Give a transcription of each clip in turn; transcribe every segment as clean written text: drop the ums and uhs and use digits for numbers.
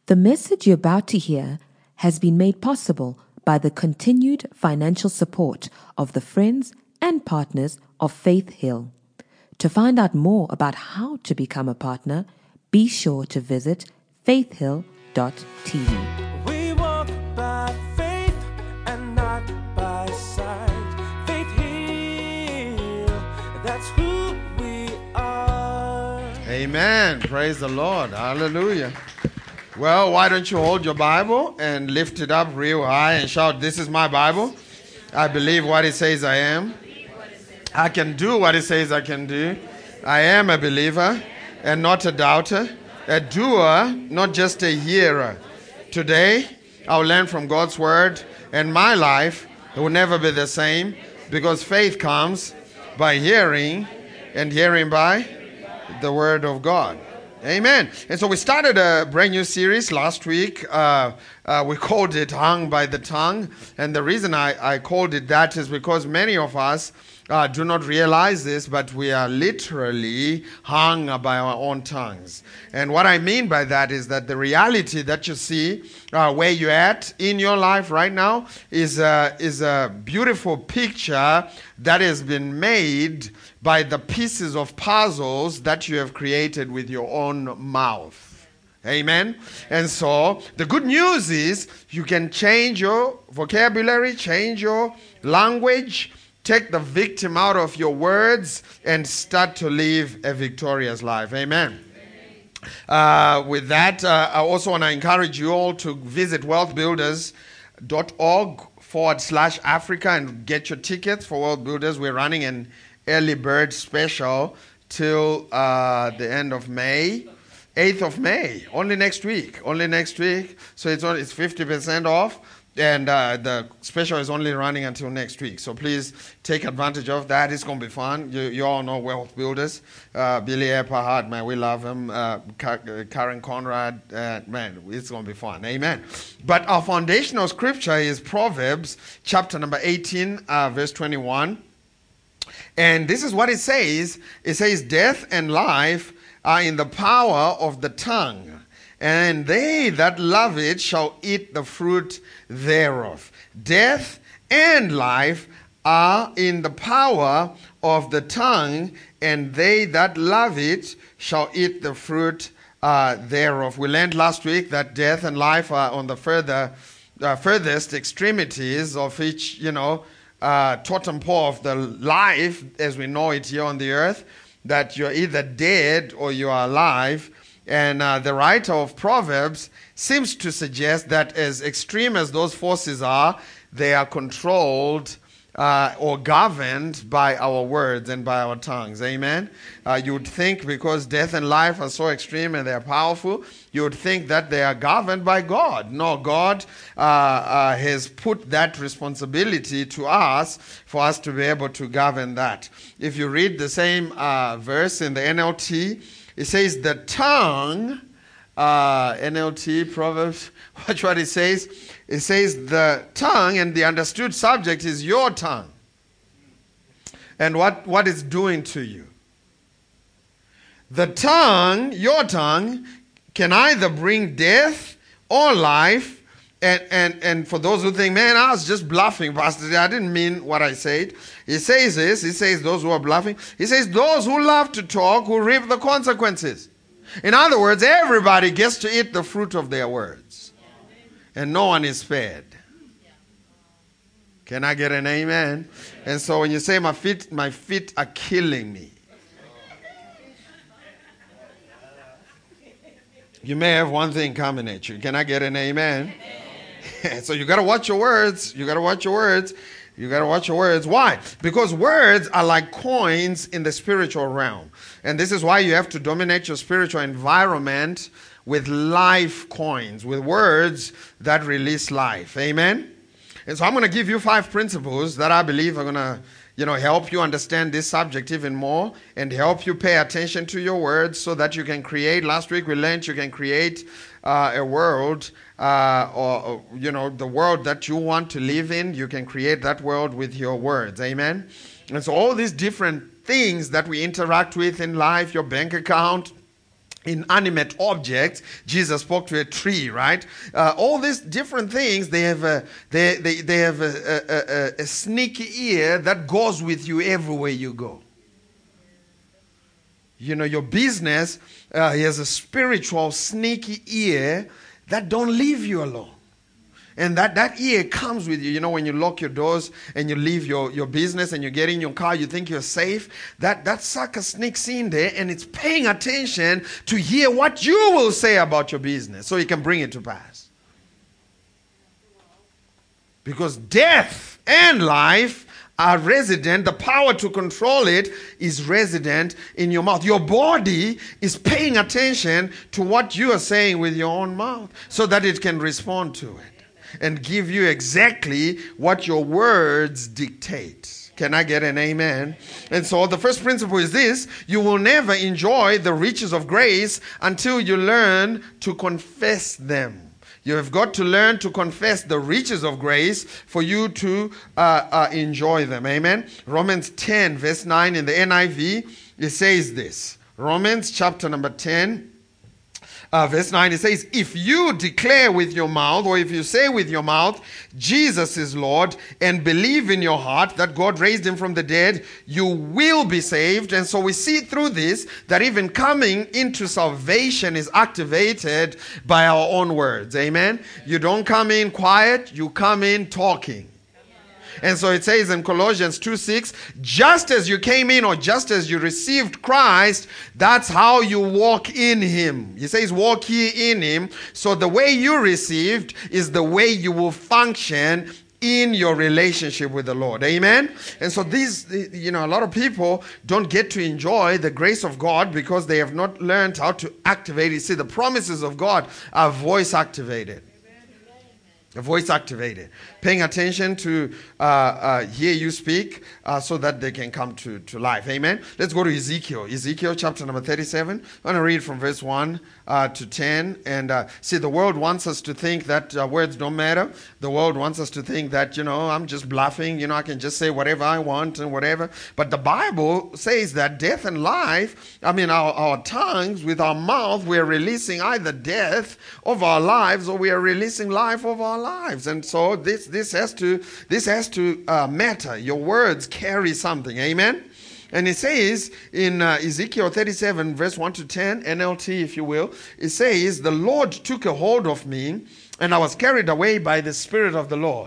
The message you're about to hear has been made possible by the continued financial support of the friends and partners of Faith Hill. To find out more about how to become a partner, be sure to visit faithhill.tv. We walk by faith and not by sight. Faith Hill, that's who we are. Amen. Praise the Lord. Hallelujah. Well, why don't you hold your Bible and lift it up real high and shout, "This is my Bible. I believe what it says I am. I can do what it says I can do. I am a believer and not a doubter, a doer, not just a hearer. Today, I'll learn from God's word, and my life will never be the same, because faith comes by hearing, and hearing by the word of God." Amen. And so we started a brand new series last week. We called it Hung by the Tongue. And the reason I called it that is because many of us do not realize this, but we are literally hung by our own tongues. And what I mean by that is that the reality that you see where you're at in your life right now is a beautiful picture that has been made by the pieces of puzzles that you have created with your own mouth. Amen. And so the good news is you can change your vocabulary, change your language, take the victim out of your words, and start to live a victorious life. Amen. With that, I also want to encourage you all to visit wealthbuilders.org/Africa and get your tickets for Wealth Builders. We're running an early bird special till the end of May. 8th of May, only next week. So it's 50% off, and the special is only running until next week. So please take advantage of that. It's going to be fun. You all know Wealth Builders. Billy Epperhart, man, we love him. Karen Conrad, man, it's going to be fun. Amen. But our foundational scripture is Proverbs chapter number 18, verse 21. And this is what it says. It says, "Death and life are in the power of the tongue, and they that love it shall eat the fruit thereof." Death and life are in the power of the tongue, and they that love it shall eat the fruit thereof. We learned last week that death and life are on the furthest extremities of each, totem pole of the life as we know it here on the earth, that you're either dead or you are alive. And the writer of Proverbs seems to suggest that as extreme as those forces are, they are controlled or governed by our words and by our tongues. Amen? You would think, because death and life are so extreme and they are powerful, you would think that they are governed by God. No, God has put that responsibility to us for us to be able to govern that. If you read the same verse in the NLT, it says the tongue, NLT, Proverbs, watch what it says. It says the tongue, and the understood subject is your tongue. And what it's doing to you. The tongue, your tongue, can either bring death or life. And for those who think, man, I was just bluffing, Pastor, I didn't mean what I said. He says this, he says those who are bluffing. He says those who love to talk will reap the consequences. In other words, everybody gets to eat the fruit of their words. And no one is spared. Can I get an amen? And so when you say my feet are killing me, you may have one thing coming at you. Can I get an amen? So you got to watch your words. You got to watch your words. You got to watch your words. Why? Because words are like coins in the spiritual realm. And this is why you have to dominate your spiritual environment with life coins, with words that release life. Amen? And so I'm going to give you 5 principles that I believe are going to, help you understand this subject even more and help you pay attention to your words so that you can create. Last week we learned you can create a world the world that you want to live in. You can create that world with your words. Amen? And so all these different things that we interact with in life, your bank account, inanimate objects. Jesus spoke to a tree, right? All these different things, they have a sneaky ear that goes with you everywhere you go. You know, your business has a spiritual sneaky ear that don't leave you alone. And that ear comes with you. You know, when you lock your doors and you leave your business and you get in your car, you think you're safe. That sucker sneaks in there and it's paying attention to hear what you will say about your business so he can bring it to pass. Because death and life are resident. The power to control it is resident in your mouth. Your body is paying attention to what you are saying with your own mouth so that it can respond to it and give you exactly what your words dictate. Can I get an amen? And so the first principle is this: you will never enjoy the riches of grace until you learn to confess them. You have got to learn to confess the riches of grace for you to enjoy them. Amen? Romans 10 verse 9 in the NIV, it says this. Romans chapter number 10. Verse 9, it says, if you declare with your mouth, or if you say with your mouth, Jesus is Lord, and believe in your heart that God raised him from the dead, you will be saved. And so we see through this that even coming into salvation is activated by our own words. Amen? You don't come in quiet, you come in talking. And so it says in Colossians 2:6, just as you came in, or just as you received Christ, that's how you walk in him. He says, walk ye in him. So the way you received is the way you will function in your relationship with the Lord. Amen? And so these, a lot of people don't get to enjoy the grace of God because they have not learned how to activate it. See, the promises of God are voice activated. Voice activated. Paying attention to hear you speak so that they can come to life. Amen. Let's go to Ezekiel. Ezekiel chapter number 37. I'm going to read from verse 1 to 10. And see, the world wants us to think that words don't matter. The world wants us to think that, I'm just bluffing. I can just say whatever I want and whatever. But the Bible says that death and life, our tongues, with our mouth, we're releasing either death of our lives or we are releasing life of our lives. And so this has to matter. Your words carry something. Amen. And it says in Ezekiel 37 verse 1 to 10, NLT if you will, it says, the Lord took a hold of me and I was carried away by the Spirit of the Lord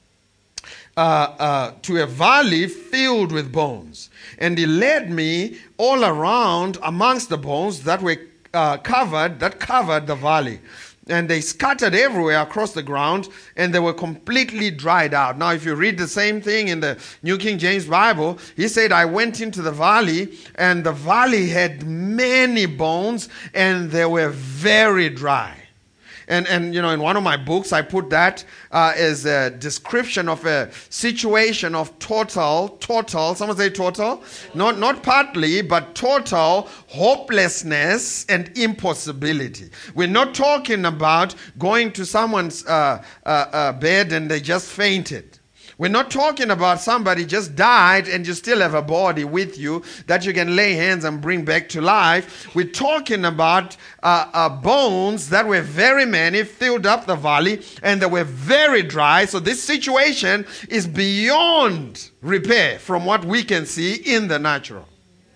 to a valley filled with bones. And he led me all around amongst the bones that were covered the valley. And they scattered everywhere across the ground, and they were completely dried out. Now, if you read the same thing in the New King James Bible, he said, I went into the valley, and the valley had many bones, and they were very dry. And in one of my books, I put that as a description of a situation of total, someone say total? Not partly, but total hopelessness and impossibility. We're not talking about going to someone's bed and they just fainted. We're not talking about somebody just died and you still have a body with you that you can lay hands and bring back to life. We're talking about bones that were very many, filled up the valley, and they were very dry. So this situation is beyond repair from what we can see in the natural.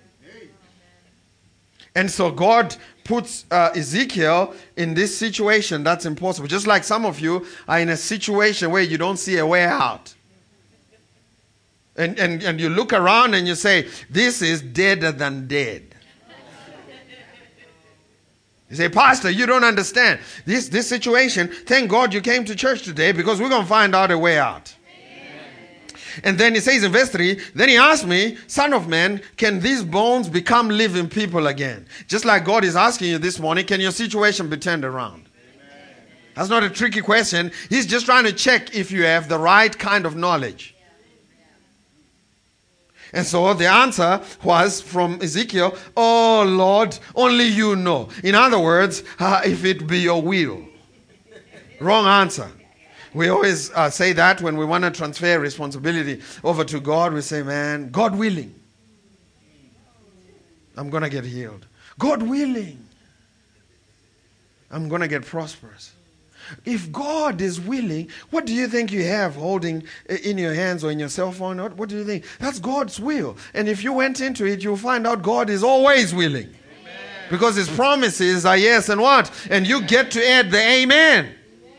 And so God puts Ezekiel in this situation that's impossible. Just like some of you are in a situation where you don't see a way out. And you look around and you say, this is deader than dead. You say, Pastor, you don't understand. This situation, thank God you came to church today because we're going to find out a way out. And then he says in verse 3, then he asked me, Son of man, can these bones become living people again? Just like God is asking you this morning, can your situation be turned around? Amen. That's not a tricky question. He's just trying to check if you have the right kind of knowledge. And so the answer was from Ezekiel, oh Lord, only you know. In other words, if it be your will. Wrong answer. We always say that when we want to transfer responsibility over to God. We say, man, God willing, I'm going to get healed. God willing, I'm going to get prosperous. If God is willing, what do you think you have holding in your hands or in your cell phone? What do you think? That's God's will. And if you went into it, you'll find out God is always willing. Amen. Because his promises are yes and what? And you get to add the amen.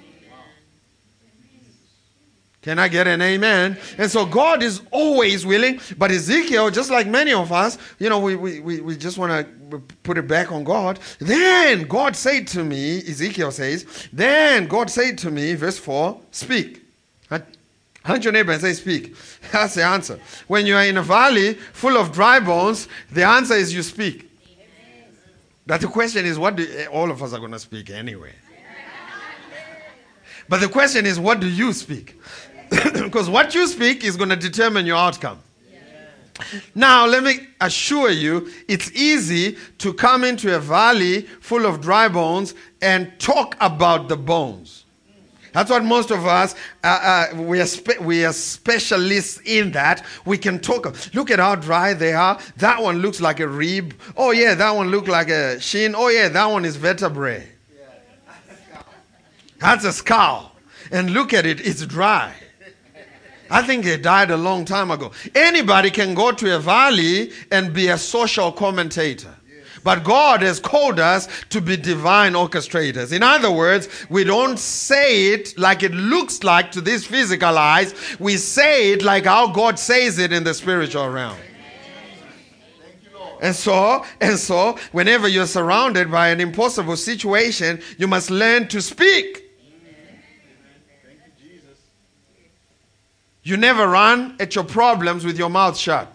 Can I get an amen? And so God is always willing. But Ezekiel, just like many of us, we just want to put it back on God. Then God said to me, Ezekiel says, then God said to me, verse 4, speak. Hunt your neighbor and say, speak. That's the answer. When you are in a valley full of dry bones, the answer is you speak. But the question is, all of us are going to speak anyway. But the question is, what do you speak? Because what you speak is going to determine your outcome. Now, let me assure you, it's easy to come into a valley full of dry bones and talk about the bones. That's what most of us, we are specialists in that. We can talk. Look at how dry they are. That one looks like a rib. Oh, yeah, that one looks like a shin. Oh, yeah, that one is vertebrae. That's a skull. And look at it, it's dry. I think they died a long time ago. Anybody can go to a valley and be a social commentator. But God has called us to be divine orchestrators. In other words, we don't say it like it looks like to these physical eyes. We say it like how God says it in the spiritual realm. And so, whenever you're surrounded by an impossible situation, you must learn to speak. You never run at your problems with your mouth shut.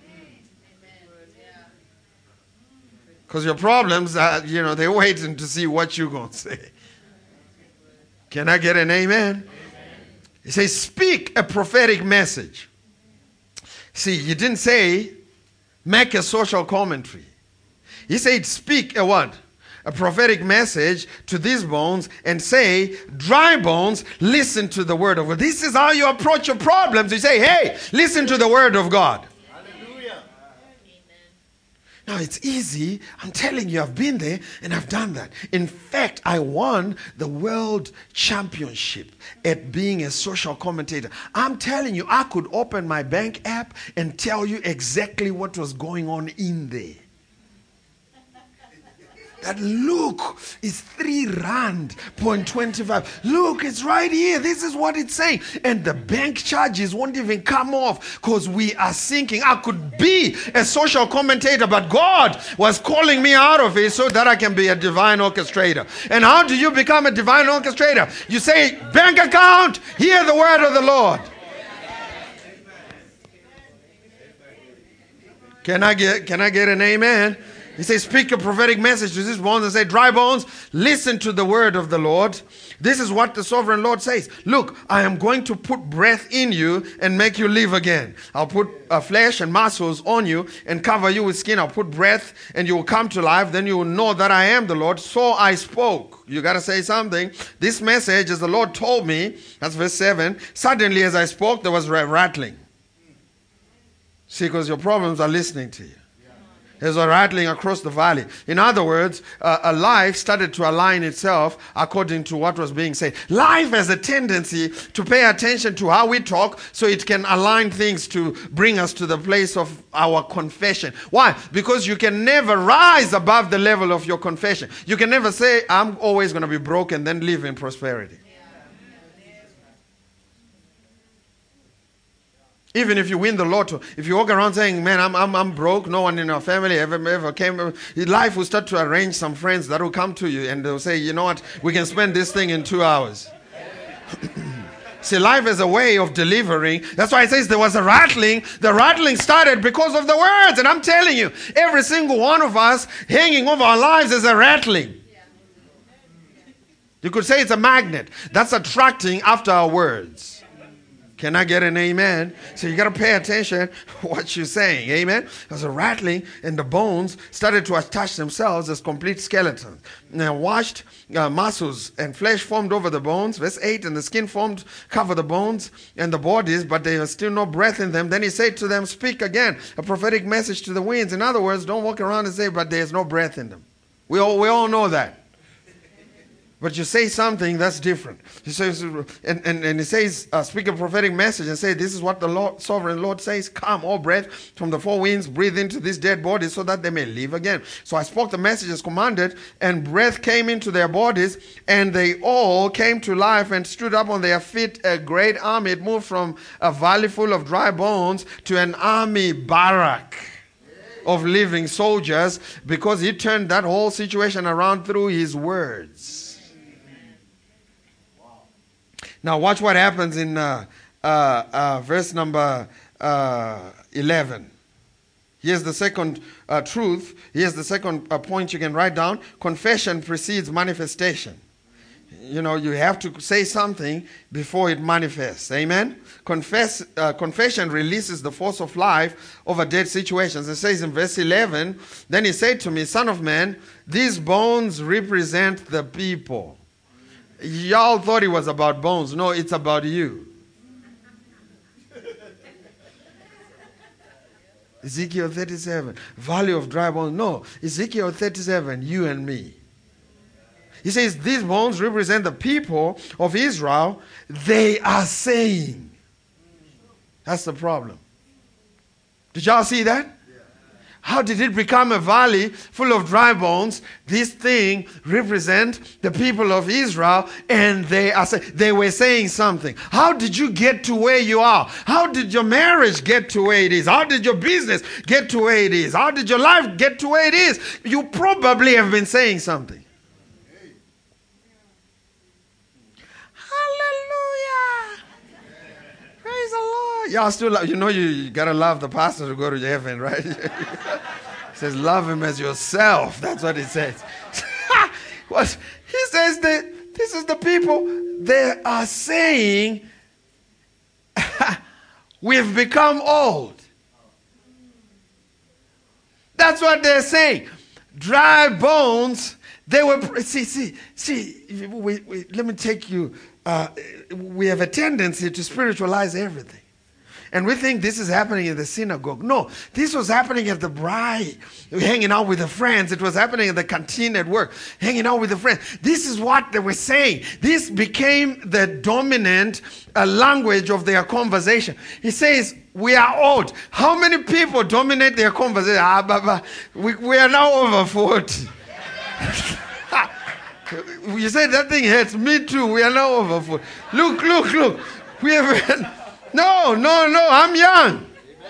Because your problems are, they're waiting to see what you're going to say. Can I get an amen? He says, speak a prophetic message. See, you didn't say, make a social commentary. He said, speak a what? A prophetic message to these bones and say, dry bones, listen to the word of God. This is how you approach your problems. You say, hey, listen to the word of God. Hallelujah. Now, it's easy. I'm telling you, I've been there and I've done that. In fact, I won the world championship at being a social commentator. I'm telling you, I could open my bank app and tell you exactly what was going on in there. That look is 3 rand, 0.25. Look, it's right here. This is what it's saying. And the bank charges won't even come off because we are thinking I could be a social commentator, but God was calling me out of it so that I can be a divine orchestrator. And how do you become a divine orchestrator? You say, bank account, hear the word of the Lord. Can I get an amen? He says, speak a prophetic message to these bones and say, dry bones, listen to the word of the Lord. This is what the sovereign Lord says. Look, I am going to put breath in you and make you live again. I'll put flesh and muscles on you and cover you with skin. I'll put breath and you will come to life. Then you will know that I am the Lord. So I spoke. You got to say something. This message, as the Lord told me, that's verse 7. Suddenly as I spoke, there was rattling. See, because your problems are listening to you. There's a rattling across the valley. In other words, a life started to align itself according to what was being said. Life has a tendency to pay attention to how we talk so it can align things to bring us to the place of our confession. Why? Because you can never rise above the level of your confession. You can never say, I'm always going to be broke and then live in prosperity. Even if you win the lotto, if you walk around saying, man, I'm broke, no one in our family ever came, life will start to arrange some friends that will come to you and they'll say, you know what, we can spend this thing in 2 hours. See, life is a way of delivering. That's why it says there was a rattling. The rattling started because of the words. And I'm telling you, every single one of us hanging over our lives is a rattling. You could say it's a magnet that's attracting after our words. Can I get an amen? So you got to pay attention to what you're saying. Amen? There's a rattling and the bones started to attach themselves as complete skeletons. Now washed muscles and flesh formed over the bones. Verse 8, and the skin formed, cover the bones and the bodies, but there was still no breath in them. Then he said to them, speak again, a prophetic message to the winds. In other words, don't walk around and say, but there's no breath in them. We all know that. But you say something that's different. He says, and he says, speak a prophetic message and say, this is what the Lord, sovereign Lord says, come, all breath from the four winds, breathe into these dead bodies so that they may live again. So I spoke the message as commanded, and breath came into their bodies, and they all came to life and stood up on their feet, a great army. It moved from a valley full of dry bones to an army barrack of living soldiers, because he turned that whole situation around through his words. Now watch what happens in verse number 11. Here's the second truth. Here's the second point you can write down. Confession precedes manifestation. You know, you have to say something before it manifests. Amen? Confession releases the force of life over dead situations. It says in verse 11, then he said to me, Son of man, these bones represent the people. Y'all thought it was about bones. No, it's about you. Ezekiel 37, valley of dry bones. No, Ezekiel 37, you and me. He says, these bones represent the people of Israel. They are saying. That's the problem. Did y'all see that? How did it become a valley full of dry bones? This thing represents the people of Israel, and they were saying something. How did you get to where you are? How did your marriage get to where it is? How did your business get to where it is? How did your life get to where it is? You probably have been saying something. Hallelujah! Praise the Lord. Y'all still love, you gotta love the pastor to go to heaven, right? It says, love him as yourself. That's what it says. What he says that this is the people, they are saying, we've become old. That's what they're saying. Dry bones. They were, see, let me take you, we have a tendency to spiritualize everything. And we think this is happening in the synagogue. No, this was happening at the bride, hanging out with the friends. It was happening in the canteen at work, hanging out with the friends. This is what they were saying. This became the dominant language of their conversation. He says, we are old. How many people dominate their conversation? We are now over 40. You say that thing hurts. Me too. We are now over 40. Look. We have... No, I'm young.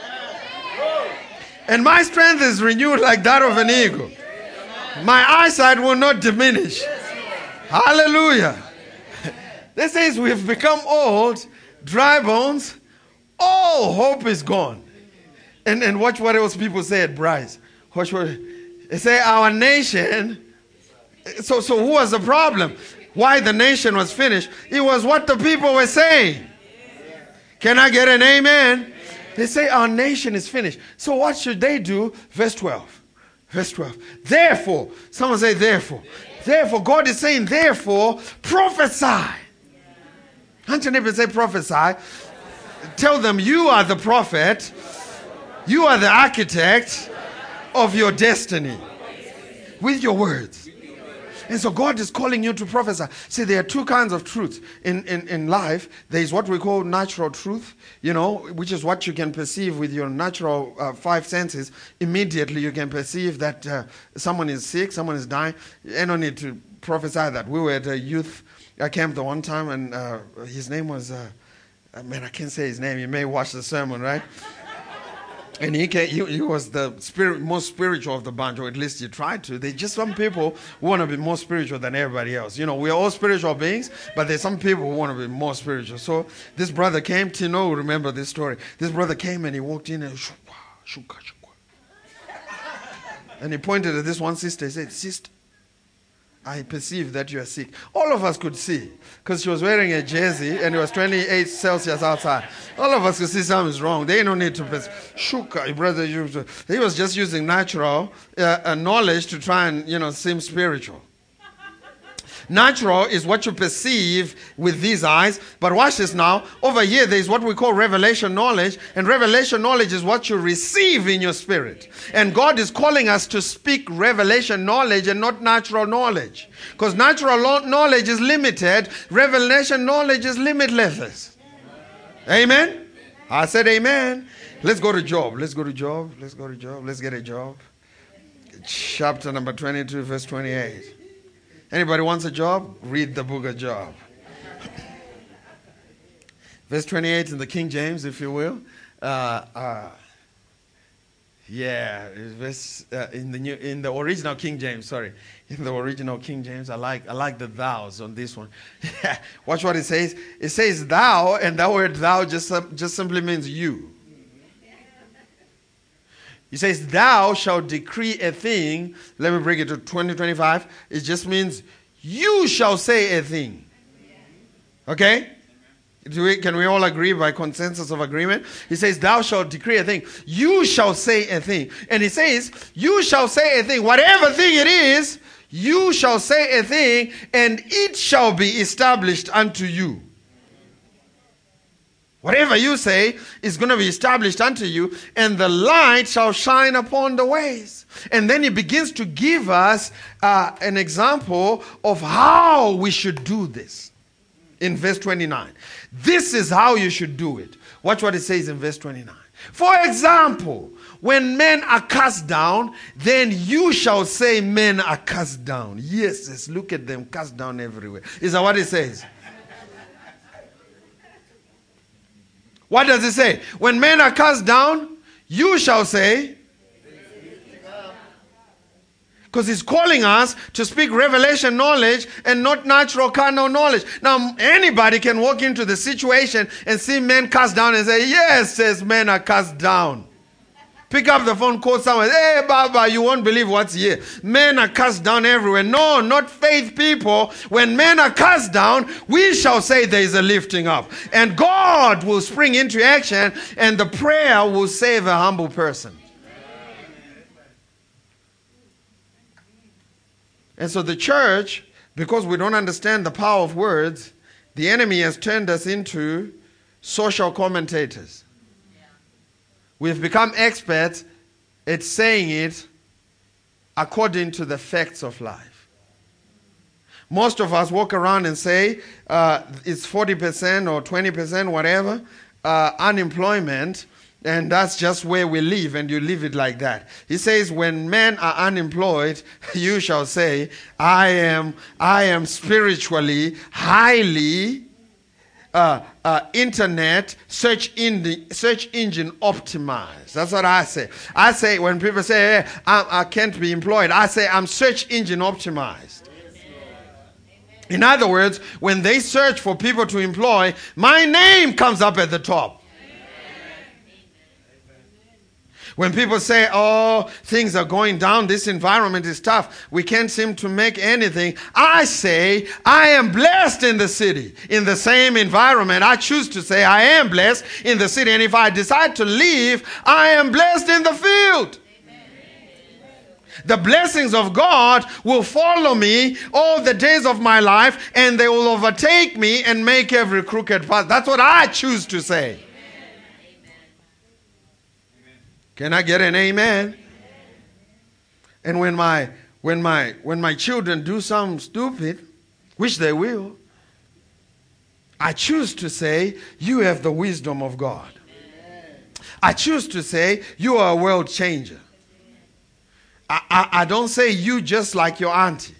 And my strength is renewed like that of an eagle. My eyesight will not diminish. Hallelujah. This says we've become old, dry bones. All hope is gone. And watch what else people say at Bryce. Watch what they say, our nation. So who was the problem? Why the nation was finished? It was what the people were saying. Can I get an amen? They say our nation is finished. So what should they do? Verse 12. Therefore, someone say therefore. Therefore, God is saying, therefore, prophesy. Hunt your neighbor and say prophesy. Tell them you are the prophet. You are the architect of your destiny. With your words. And so God is calling you to prophesy. See, there are two kinds of truth in life. There is what we call natural truth, which is what you can perceive with your natural five senses. Immediately you can perceive that someone is sick, someone is dying. You don't need to prophesy that. We were at a youth camp the one time, and his name was, I can't say his name. You may watch the sermon, right? And he was the most spiritual of the bunch, or at least he tried to. There's just some people who want to be more spiritual than everybody else. We're all spiritual beings, but there's some people who want to be more spiritual. So this brother came, Tino, remember this story. This brother came and he walked in and and he pointed at this one sister. He said, sister, I perceive that you are sick. All of us could see, because she was wearing a jersey and it was 28 Celsius outside. All of us could see something's wrong. They don't need to shuka, brother. He was just using natural knowledge to try and seem spiritual. Natural is what you perceive with these eyes. But watch this now. Over here, there is what we call revelation knowledge. And revelation knowledge is what you receive in your spirit. And God is calling us to speak revelation knowledge and not natural knowledge. Because natural knowledge is limited. Revelation knowledge is limitless. Amen? I said amen. Let's go to Job. Let's get a job. Chapter number 22, verse 28. Anybody wants a job? Read the book of Job. Verse 28 in the King James, if you will. In the original King James, sorry. In the original King James, I like the thous on this one. Watch what it says. It says thou, and that word thou just simply means you. He says, thou shalt decree a thing. Let me bring it to 2025. It just means you shall say a thing. Okay? Can we all agree by consensus of agreement? He says, thou shalt decree a thing. You shall say a thing. And he says, you shall say a thing. Whatever thing it is, you shall say a thing, and it shall be established unto you. Whatever you say is going to be established unto you, and the light shall shine upon the ways. And then he begins to give us an example of how we should do this in verse 29. This is how you should do it. Watch what it says in verse 29. For example, when men are cast down, then you shall say men are cast down. Yes, look at them, cast down everywhere. Is that what it says? What does it say? When men are cast down, you shall say. Because he's calling us to speak revelation knowledge and not natural carnal knowledge. Now, anybody can walk into the situation and see men cast down and say, yes, says men are cast down. Pick up the phone, call someone. Hey, Baba, you won't believe what's here. Men are cast down everywhere. No, not faith people. When men are cast down, we shall say there is a lifting up. And God will spring into action, and the prayer will save a humble person. And so the church, because we don't understand the power of words, the enemy has turned us into social commentators. We've become experts at saying it according to the facts of life. Most of us walk around and say it's 40% or 20%, whatever, unemployment, and that's just where we live, and you live it like that. He says, when men are unemployed, you shall say, I am spiritually highly internet search engine optimized. That's what I say. I say when people say, hey, I can't be employed, I say I'm search engine optimized. In other words, when they search for people to employ, my name comes up at the top. When people say, oh, things are going down, this environment is tough, we can't seem to make anything, I say, I am blessed in the city. In the same environment, I choose to say, I am blessed in the city. And if I decide to leave, I am blessed in the field. The blessings of God will follow me all the days of my life, and they will overtake me and make every crooked path. That's what I choose to say. Can I get an amen? And when my children do something stupid, which they will, I choose to say, you have the wisdom of God. I choose to say, you are a world changer. I don't say you just like your auntie.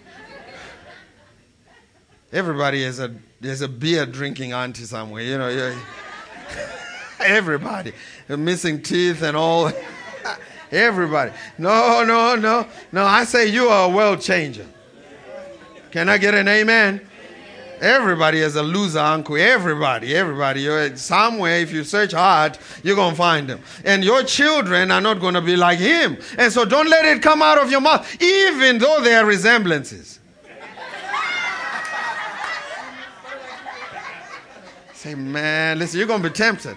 Everybody has a beer drinking auntie somewhere, you know. Everybody. Missing teeth and all. Everybody. No. I say you are a world changer. Can I get an amen? Everybody has a loser uncle. Everybody. You're somewhere, if you search hard, you're going to find them. And your children are not going to be like him. And so don't let it come out of your mouth, even though there are resemblances. Say, man, listen, you're going to be tempted.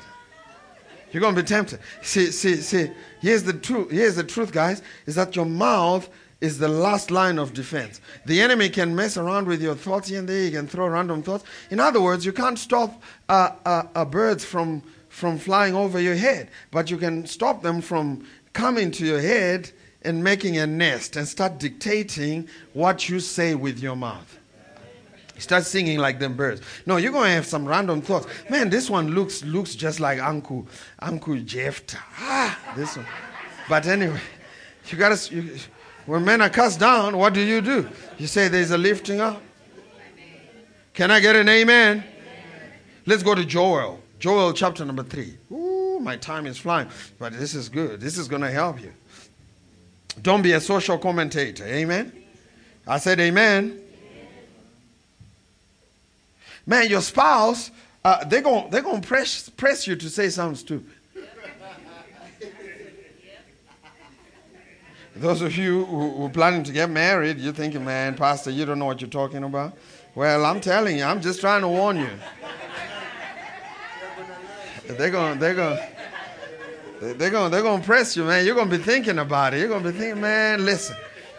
You're going to be tempted. See, here's the truth, guys, is that your mouth is the last line of defense. The enemy can mess around with your thoughts here and there. He can throw random thoughts. In other words, you can't stop birds from flying over your head, but you can stop them from coming to your head and making a nest and start dictating what you say with your mouth. Start singing like them birds. No, you're going to have some random thoughts. Man, this one looks just like Uncle Jephthah. This one. But anyway, when men are cast down, what do? You say there's a lifting up. Can I get an amen? Let's go to Joel. Joel chapter number 3. Ooh, my time is flying. But this is good. This is going to help you. Don't be a social commentator. Amen? I said amen. Man, your spouse, they're going to press you to say something stupid. Those of you who are planning to get married, you're thinking, man, Pastor, you don't know what you're talking about. Well, I'm telling you, I'm just trying to warn you. They're going to press you, man. You're going to be thinking about it. You're going to be thinking, man, listen.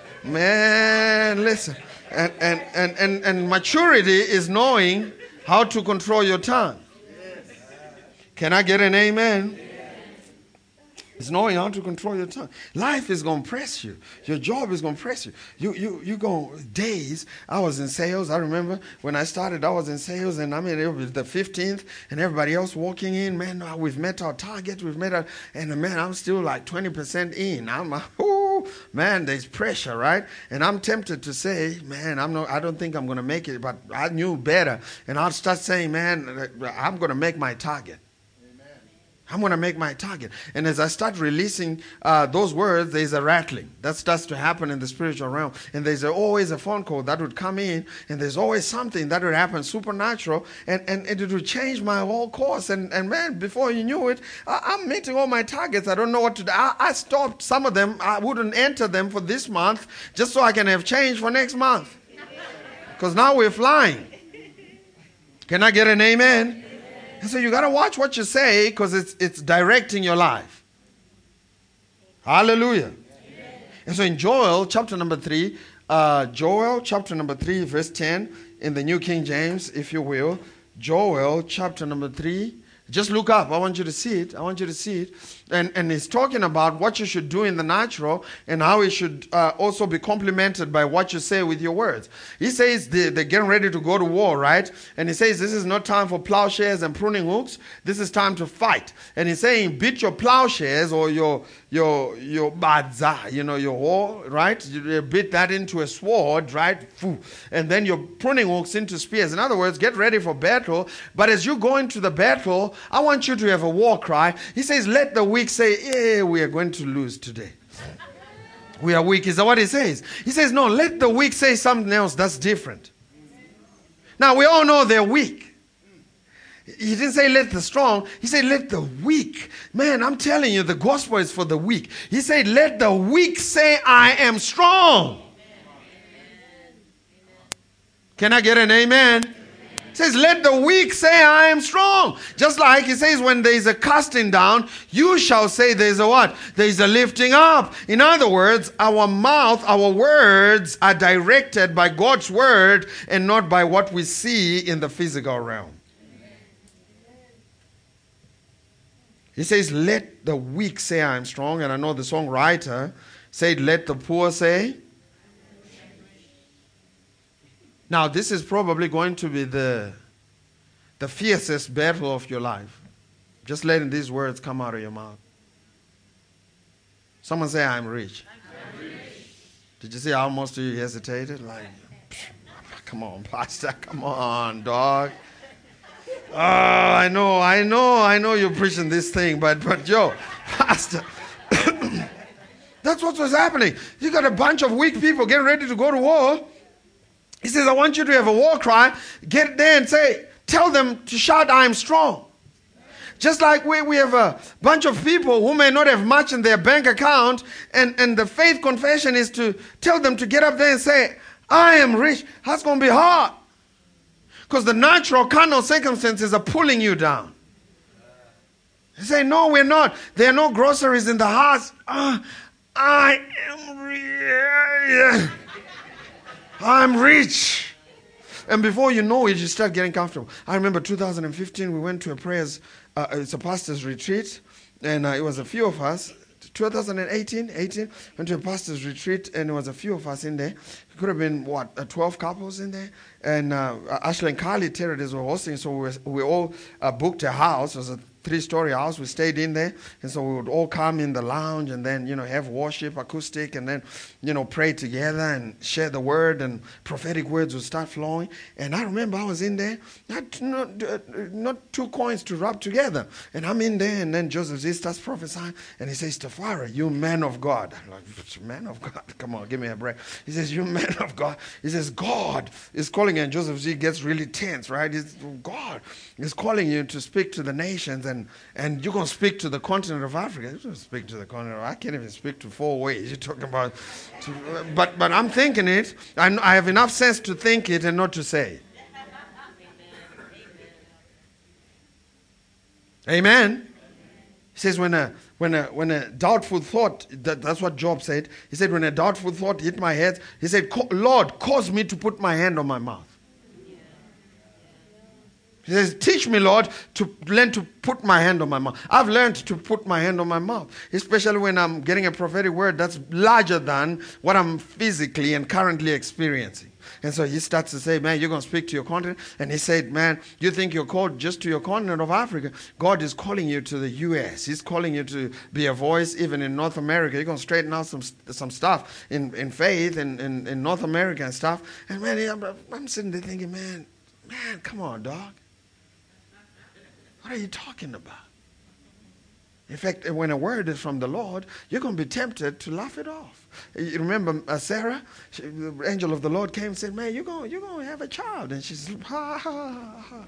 And maturity is knowing how to control your tongue. Can I get an amen? It's knowing how to control your tongue. Life is going to press you. Your job is going to press you. You go days. I was in sales. I remember when I started, I was in sales, and it was the 15th, and everybody else walking in. Man, we've met our target. And man, I'm still like 20% in. Man, there's pressure, right? And I'm tempted to say, man, I don't think I'm going to make it, but I knew better. And I'll start saying, man, I'm going to make my target. I'm going to make my target. And as I start releasing those words, there's a rattling. That starts to happen in the spiritual realm. And there's always a phone call that would come in. And there's always something that would happen supernatural. And it would change my whole course. And man, before you knew it, I'm meeting all my targets. I don't know what to do. I stopped some of them. I wouldn't enter them for this month just so I can have change for next month. Because now we're flying. Can I get an amen? And so you got to watch what you say, because it's directing your life. Hallelujah. Amen. And so in Joel chapter number 3, verse 10, in the New King James, if you will. Joel chapter number 3. Just look up. I want you to see it. And he's talking about what you should do in the natural and how it should also be complemented by what you say with your words. He says they're getting ready to go to war, right? And he says this is not time for plowshares and pruning hooks. This is time to fight. And he's saying beat your plowshares or your badza, your war, right? You beat that into a sword, right? And then your pruning hooks into spears. In other words, get ready for battle. But as you go into the battle, I want you to have a war cry. He says, let the weak say, we are going to lose today. We are weak. Is that what he says? He says, no, let the weak say something else that's different. Now, we all know they're weak. He didn't say let the strong. He said let the weak. Man, I'm telling you, the gospel is for the weak. He said let the weak say I am strong. Can I get an amen? He says, let the weak say, I am strong. Just like he says, when there is a casting down, you shall say there's a what? There's a lifting up. In other words, our mouth, our words are directed by God's word and not by what we see in the physical realm. He says, let the weak say I am strong. And I know the songwriter said, let the poor say. Now, this is probably going to be the fiercest battle of your life. Just letting these words come out of your mouth. Someone say, I'm rich. I'm rich. Did you see how most of you hesitated? Like, come on, Pastor. Come on, dog. Oh, I know you're preaching this thing, but yo, Pastor. That's what was happening. You got a bunch of weak people getting ready to go to war. He says, I want you to have a war cry. Get there and tell them to shout, I am strong. Just like we have a bunch of people who may not have much in their bank account, and the faith confession is to tell them to get up there and say, I am rich. That's going to be hard. Because the natural carnal circumstances are pulling you down. They say, no, we're not. There are no groceries in the house. I am I'm rich. And before you know it, you start getting comfortable. I remember 2015, we went to a prayers, it's a pastor's retreat, and it was a few of us. 2018, went to a pastor's retreat, and there was a few of us in there. It could have been, 12 couples in there. And Ashley and Carly Terradis were hosting, so we all booked a house. It was a 3-story house. We stayed in there, and so we would all come in the lounge and then, have worship, acoustic, and then, pray together and share the word, and prophetic words would start flowing. And I remember I was in there, not 2 coins to rub together. And I'm in there, and then Joseph Z starts prophesying, and he says, Tafara, you man of God. I'm like, man of God? Come on, give me a break. He says, you man of God. He says, God is calling you, and Joseph Z gets really tense, right? God is calling you to speak to the nations, and you're going to speak to the continent of Africa. You're going to speak to the continent. I can't even speak to 4 ways. You're talking about... But I'm thinking it. I have enough sense to think it and not to say it. Amen. He says when a doubtful thought, that's what Job said. He said, when a doubtful thought hit my head, he said, Lord, cause me to put my hand on my mouth. He says, teach me, Lord, to learn to put my hand on my mouth. I've learned to put my hand on my mouth, especially when I'm getting a prophetic word that's larger than what I'm physically and currently experiencing. And so he starts to say, man, you're going to speak to your continent. And he said, man, you think you're called just to your continent of Africa? God is calling you to the U.S. He's calling you to be a voice even in North America. You're going to straighten out some stuff in faith in North America and stuff. And man, I'm sitting there thinking, man, come on, dog. What are you talking about? In fact, when a word is from the Lord, you're going to be tempted to laugh it off. You remember Sarah? The angel of the Lord came and said, man, you're going to have a child. And she said, ha, ha, ha.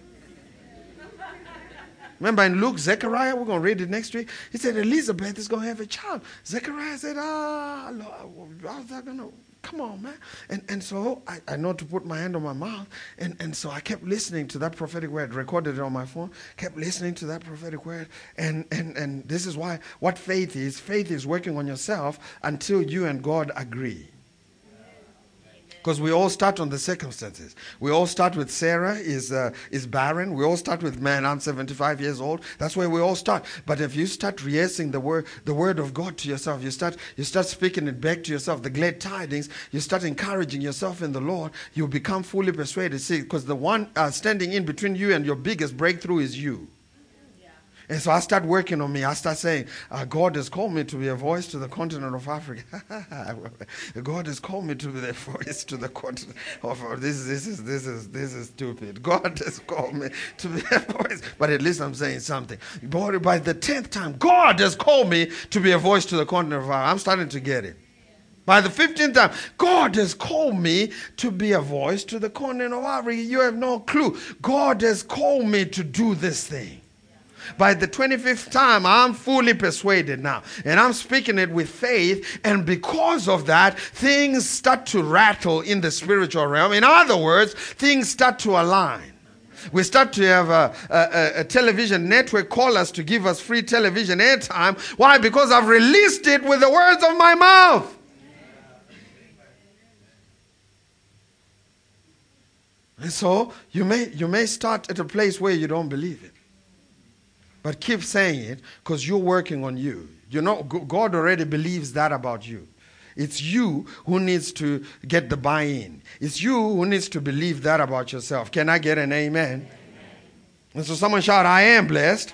Remember in Luke, Zechariah, we're going to read it next week. He said, Elizabeth is going to have a child. Zechariah said, Lord, how's that going to... Come on, man. And so I know to put my hand on my mouth. And so I kept listening to that prophetic word, recorded it on my phone, kept listening to that prophetic word. And this is why what faith is working on yourself until you and God agree. Because we all start on the circumstances. We all start with Sarah is barren. We all start with, man, I'm 75 years old. That's where we all start. But if you start rehearsing the word of God to yourself, you start speaking it back to yourself, the glad tidings, you start encouraging yourself in the Lord, you become fully persuaded. See, because the one standing in between you and your biggest breakthrough is you. And so I start working on me. I start saying, God has called me to be a voice to the continent of Africa. God has called me to be the voice to the continent of this is stupid. God has called me to be a voice. But at least I'm saying something. But by the 10th time, God has called me to be a voice to the continent of Africa. I'm starting to get it. By the 15th time, God has called me to be a voice to the continent of Africa. You have no clue. God has called me to do this thing. By the 25th time, I'm fully persuaded now. And I'm speaking it with faith. And because of that, things start to rattle in the spiritual realm. In other words, things start to align. We start to have a television network call us to give us free television airtime. Why? Because I've released it with the words of my mouth. And so you may start at a place where you don't believe it. But keep saying it because you're working on you. You know, God already believes that about you. It's you who needs to get the buy-in. It's you who needs to believe that about yourself. Can I get an amen? Amen. And so someone shout, I am blessed,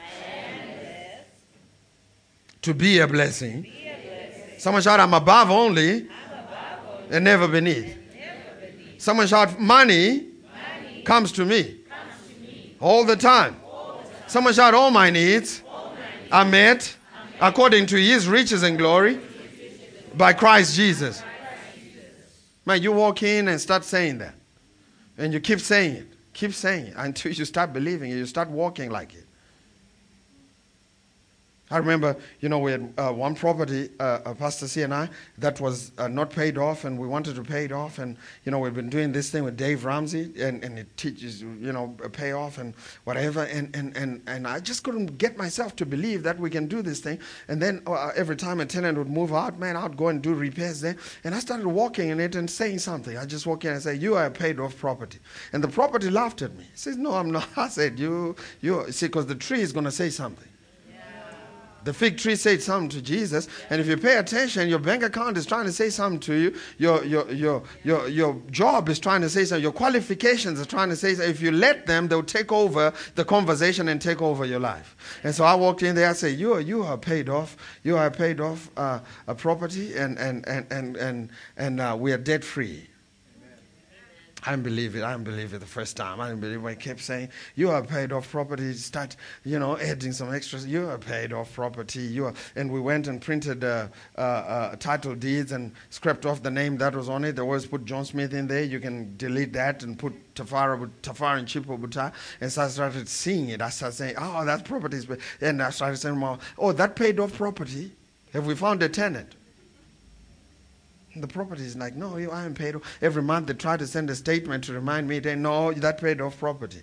to be a blessing. Someone shout, I'm above only, and never beneath. Someone shout, money comes to me all the time. Someone shout, all my needs are met according to his riches and glory by Christ Jesus. Man, you walk in and start saying that. And you keep saying it. Keep saying it until you start believing it. You start walking like it. I remember, we had one property, Pastor C and I, that was not paid off, and we wanted to pay it off. And, we've been doing this thing with Dave Ramsey, and it teaches, pay off and whatever. And I just couldn't get myself to believe that we can do this thing. And then every time a tenant would move out, man, I'd go and do repairs there. And I started walking in it and saying something. I just walk in and say, you are a paid off property. And the property laughed at me. He says, no, I'm not. I said, you see, because the tree is going to say something. The fig tree said something to Jesus, and if you pay attention, your bank account is trying to say something to you. Your job is trying to say something. Your qualifications are trying to say something. If you let them, they'll take over the conversation and take over your life. And so I walked in there. I said, "You are paid off. You are paid off a property, and we are debt free." I didn't believe it the first time. I didn't believe it when he kept saying, you are paid off property. Start, adding some extras. You are paid off property. And we went and printed title deeds and scraped off the name that was on it. They always put John Smith in there. You can delete that and put Tafar and Chipo Buta. And so I started seeing it. I started saying, oh, that property is paid. And I started saying, oh, that paid off property. Have we found a tenant? The property is like, no, I haven't paid off. Every month they try to send a statement to remind me, no, that paid off property.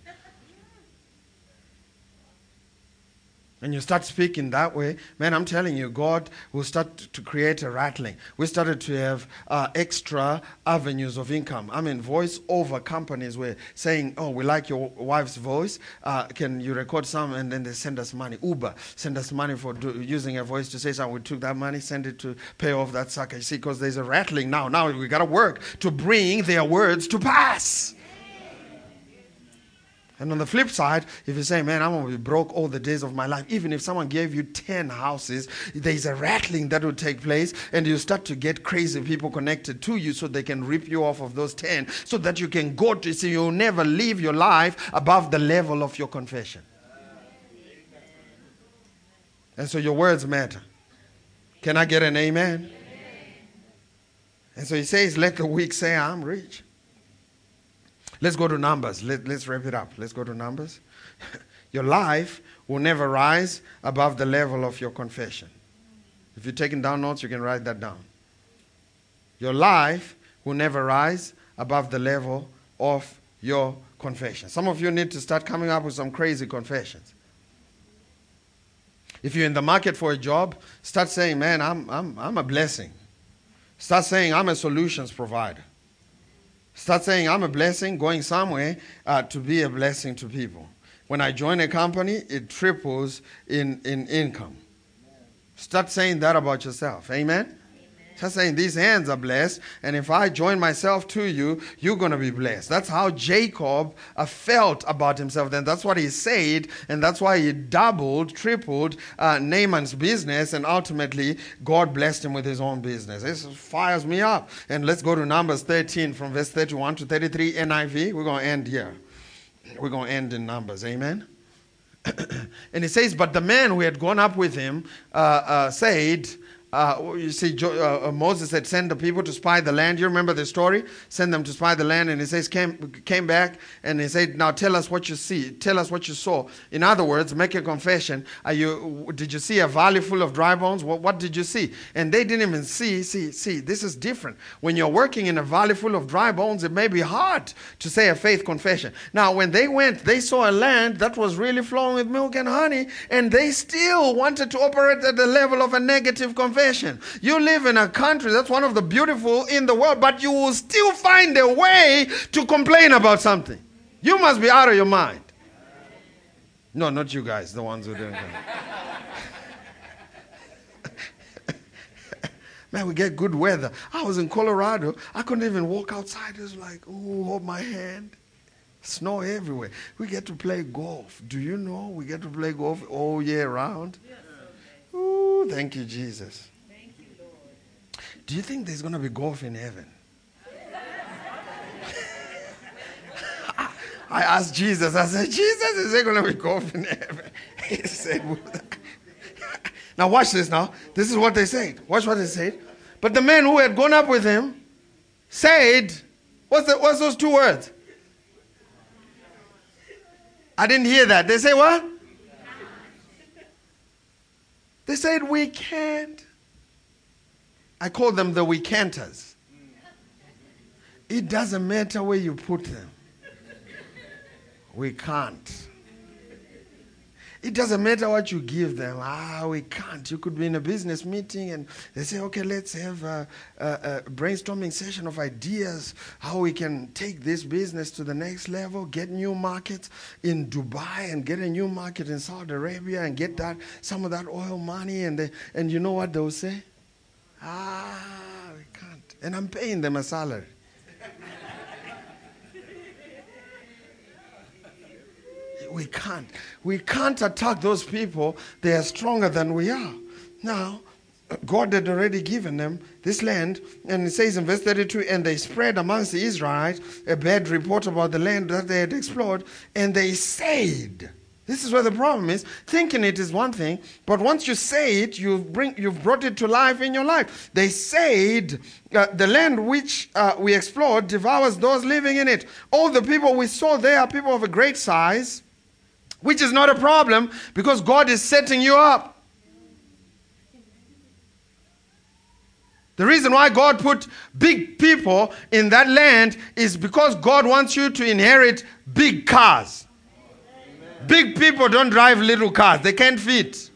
And you start speaking that way, man, I'm telling you, God will start to create a rattling. We started to have extra avenues of income. I mean, voice-over companies were saying, oh, we like your wife's voice. Can you record some? And then they send us money. Uber send us money for using a voice to say something. We took that money, send it to pay off that sucker. You see, because there's a rattling now. Now we got to work to bring their words to pass. And on the flip side, if you say, man, I'm going to be broke all the days of my life, even if someone gave you 10 houses, there's a rattling that will take place, and you start to get crazy people connected to you so they can rip you off of those 10, so that you can go to see you'll never live your life above the level of your confession. And so your words matter. Can I get an amen? And so he says, let the weak say, I'm rich. Let's go to Numbers. Let's wrap it up. Let's go to Numbers. Your life will never rise above the level of your confession. If you're taking down notes, you can write that down. Your life will never rise above the level of your confession. Some of you need to start coming up with some crazy confessions. If you're in the market for a job, start saying, man, I'm a blessing. Start saying, I'm a solutions provider. Start saying, I'm a blessing, going somewhere to be a blessing to people. When I join a company, it triples in income. Start saying that about yourself. Amen? Start saying, these hands are blessed, and if I join myself to you, you're going to be blessed. That's how Jacob felt about himself then. That's what he said, and that's why he tripled Naaman's business, and ultimately God blessed him with his own business. This fires me up. And let's go to Numbers 13 from verse 31 to 33 NIV. We're going to end here. We're going to end in Numbers. Amen? And it says, but the man who had gone up with him said... Moses said, send the people to spy the land. You remember the story? Send them to spy the land. And he says, came back and he said, now tell us what you see. Tell us what you saw. In other words, make a confession. Did you see a valley full of dry bones? What did you see? And they didn't even see, this is different. When you're working in a valley full of dry bones, it may be hard to say a faith confession. Now, when they went, they saw a land that was really flowing with milk and honey, and they still wanted to operate at the level of a negative confession. You live in a country that's one of the beautiful in the world, but you will still find a way to complain about something. You must be out of your mind. No, not you guys, the ones who don't. Man, we get good weather. I was in Colorado. I couldn't even walk outside. It was like, oh, hold my hand. Snow everywhere. We get to play golf. Do you know we get to play golf all year round? Ooh, thank you, Jesus. Thank you, Lord. Do you think there's going to be golf in heaven? I asked Jesus, I said, Jesus, is there going to be golf in heaven? He said, now watch this now. This is what they said. Watch what they said. But the man who had gone up with him said, what's those two words? I didn't hear that. They say what? They said, we can't. I call them the we canters. It doesn't matter where you put them. We can't. It doesn't matter what you give them. We can't. You could be in a business meeting and they say, okay, let's have a brainstorming session of ideas, how we can take this business to the next level, get new markets in Dubai and get a new market in Saudi Arabia and get some of that oil money. And you know what they'll say? We can't. And I'm paying them a salary. We can't. We can't attack those people. They are stronger than we are. Now, God had already given them this land, and it says in verse 32, and they spread amongst the Israelites a bad report about the land that they had explored, and they said, this is where the problem is. Thinking it is one thing, but once you say it, you've brought it to life in your life. They said, the land which we explored devours those living in it. All the people we saw there are people of a great size, which is not a problem because God is setting you up. The reason why God put big people in that land is because God wants you to inherit big cars. Amen. Big people don't drive little cars. They can't fit.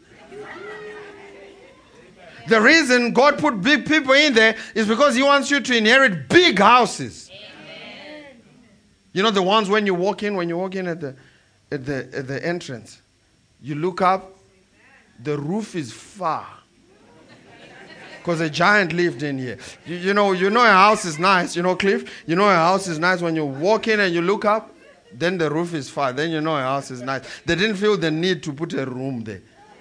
The reason God put big people in there is because He wants you to inherit big houses. Amen. You know the ones when you walk in at the entrance, you look up, the roof is far. Because a giant lived in here. You know a house is nice. You know, Cliff? You know a house is nice when you walk in and you look up, then the roof is far. Then you know a house is nice. They didn't feel the need to put a room there.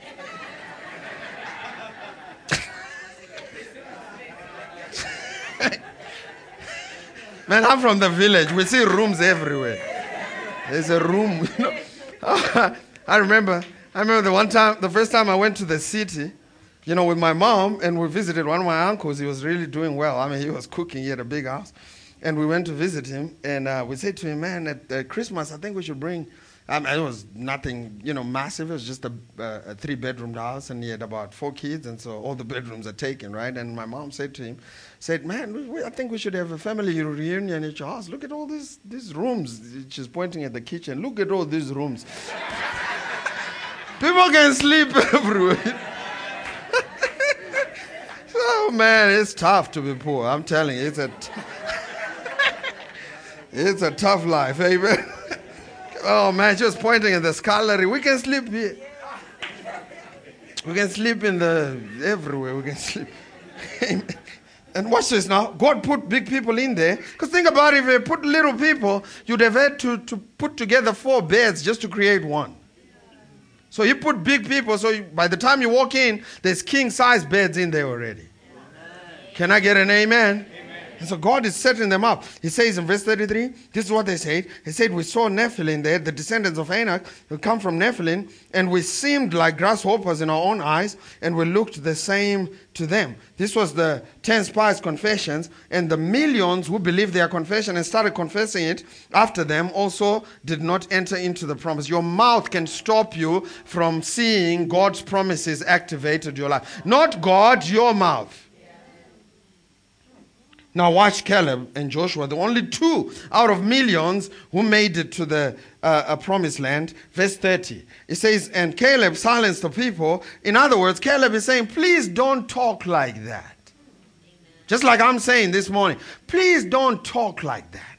Man, I'm from the village. We see rooms everywhere. There's a room. You know. I remember the first time I went to the city, with my mom, and we visited one of my uncles. He was really doing well. I mean, he was cooking. He had a big house. And we went to visit him, and we said to him, man, at Christmas, I think we should bring, it was nothing, massive. It was just a 3-bedroom house, and he had about 4 kids, and so all the bedrooms are taken, right? And my mom said to him, man, I think we should have a family reunion at your house. Look at all these rooms. She's pointing at the kitchen. Look at all these rooms. People can sleep everywhere. Oh, man, it's tough to be poor. I'm telling you, it's a tough life, amen. Oh, man, just pointing at the scullery. We can sleep here. We can sleep everywhere. We can sleep. Amen. And watch this now. God put big people in there. Because think about it, if you put little people, you'd have had to put together 4 beds just to create one. So you put big people, so by the time you walk in, there's king-size beds in there already. Amen. Can I get an amen? And so God is setting them up. He says in verse 33, this is what they said. He said, we saw Nephilim there, the descendants of Enoch, who come from Nephilim, and we seemed like grasshoppers in our own eyes, and we looked the same to them. This was the 10 spies' confessions, and the millions who believed their confession and started confessing it after them also did not enter into the promise. Your mouth can stop you from seeing God's promises activated in your life. Not God, your mouth. Now watch Caleb and Joshua, the only 2 out of millions who made it to the promised land. Verse 30. It says, and Caleb silenced the people. In other words, Caleb is saying, please don't talk like that. Amen. Just like I'm saying this morning. Please don't talk like that.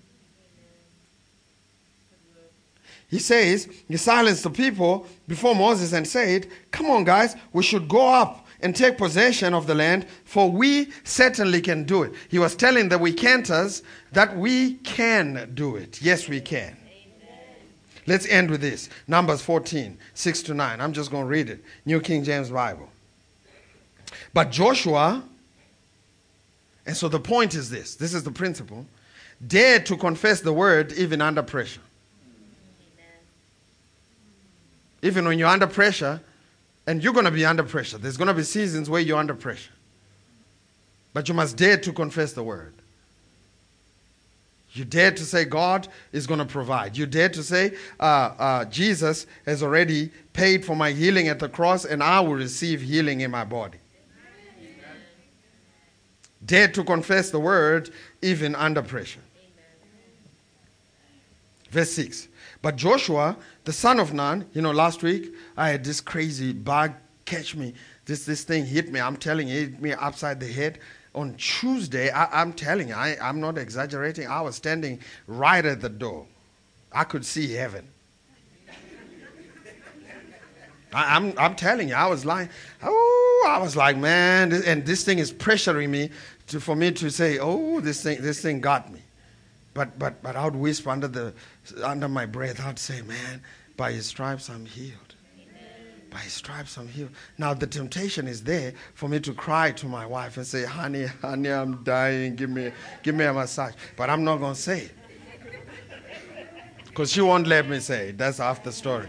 He says, he silenced the people before Moses and said, come on guys, we should go up and take possession of the land, for we certainly can do it. He was telling the Weekenters that we can do it. Yes, we can. Amen. Let's end with this. Numbers 14, 6-9. I'm just going to read it. New King James Bible. But Joshua, and so the point is this. This is the principle. Dared to confess the word even under pressure. Amen. Even when you're under pressure, and you're going to be under pressure. There's going to be seasons where you're under pressure. But you must dare to confess the word. You dare to say God is going to provide. You dare to say Jesus has already paid for my healing at the cross and I will receive healing in my body. Amen. Dare to confess the word even under pressure. Verse 6. But Joshua, the son of Nun, last week I had this crazy bug catch me. This thing hit me. I'm telling you, it hit me upside the head. On Tuesday, I'm telling you, I'm not exaggerating. I was standing right at the door. I could see heaven. I'm telling you, I was lying. Oh, I was like, man, and this thing is pressuring me for me to say, oh, this thing got me. But I would whisper under my breath, I'd say, man, by his stripes I'm healed. By his stripes I'm healed. Now the temptation is there for me to cry to my wife and say, honey, I'm dying. Give me a massage. But I'm not going to say it. Because she won't let me say it. That's half the story.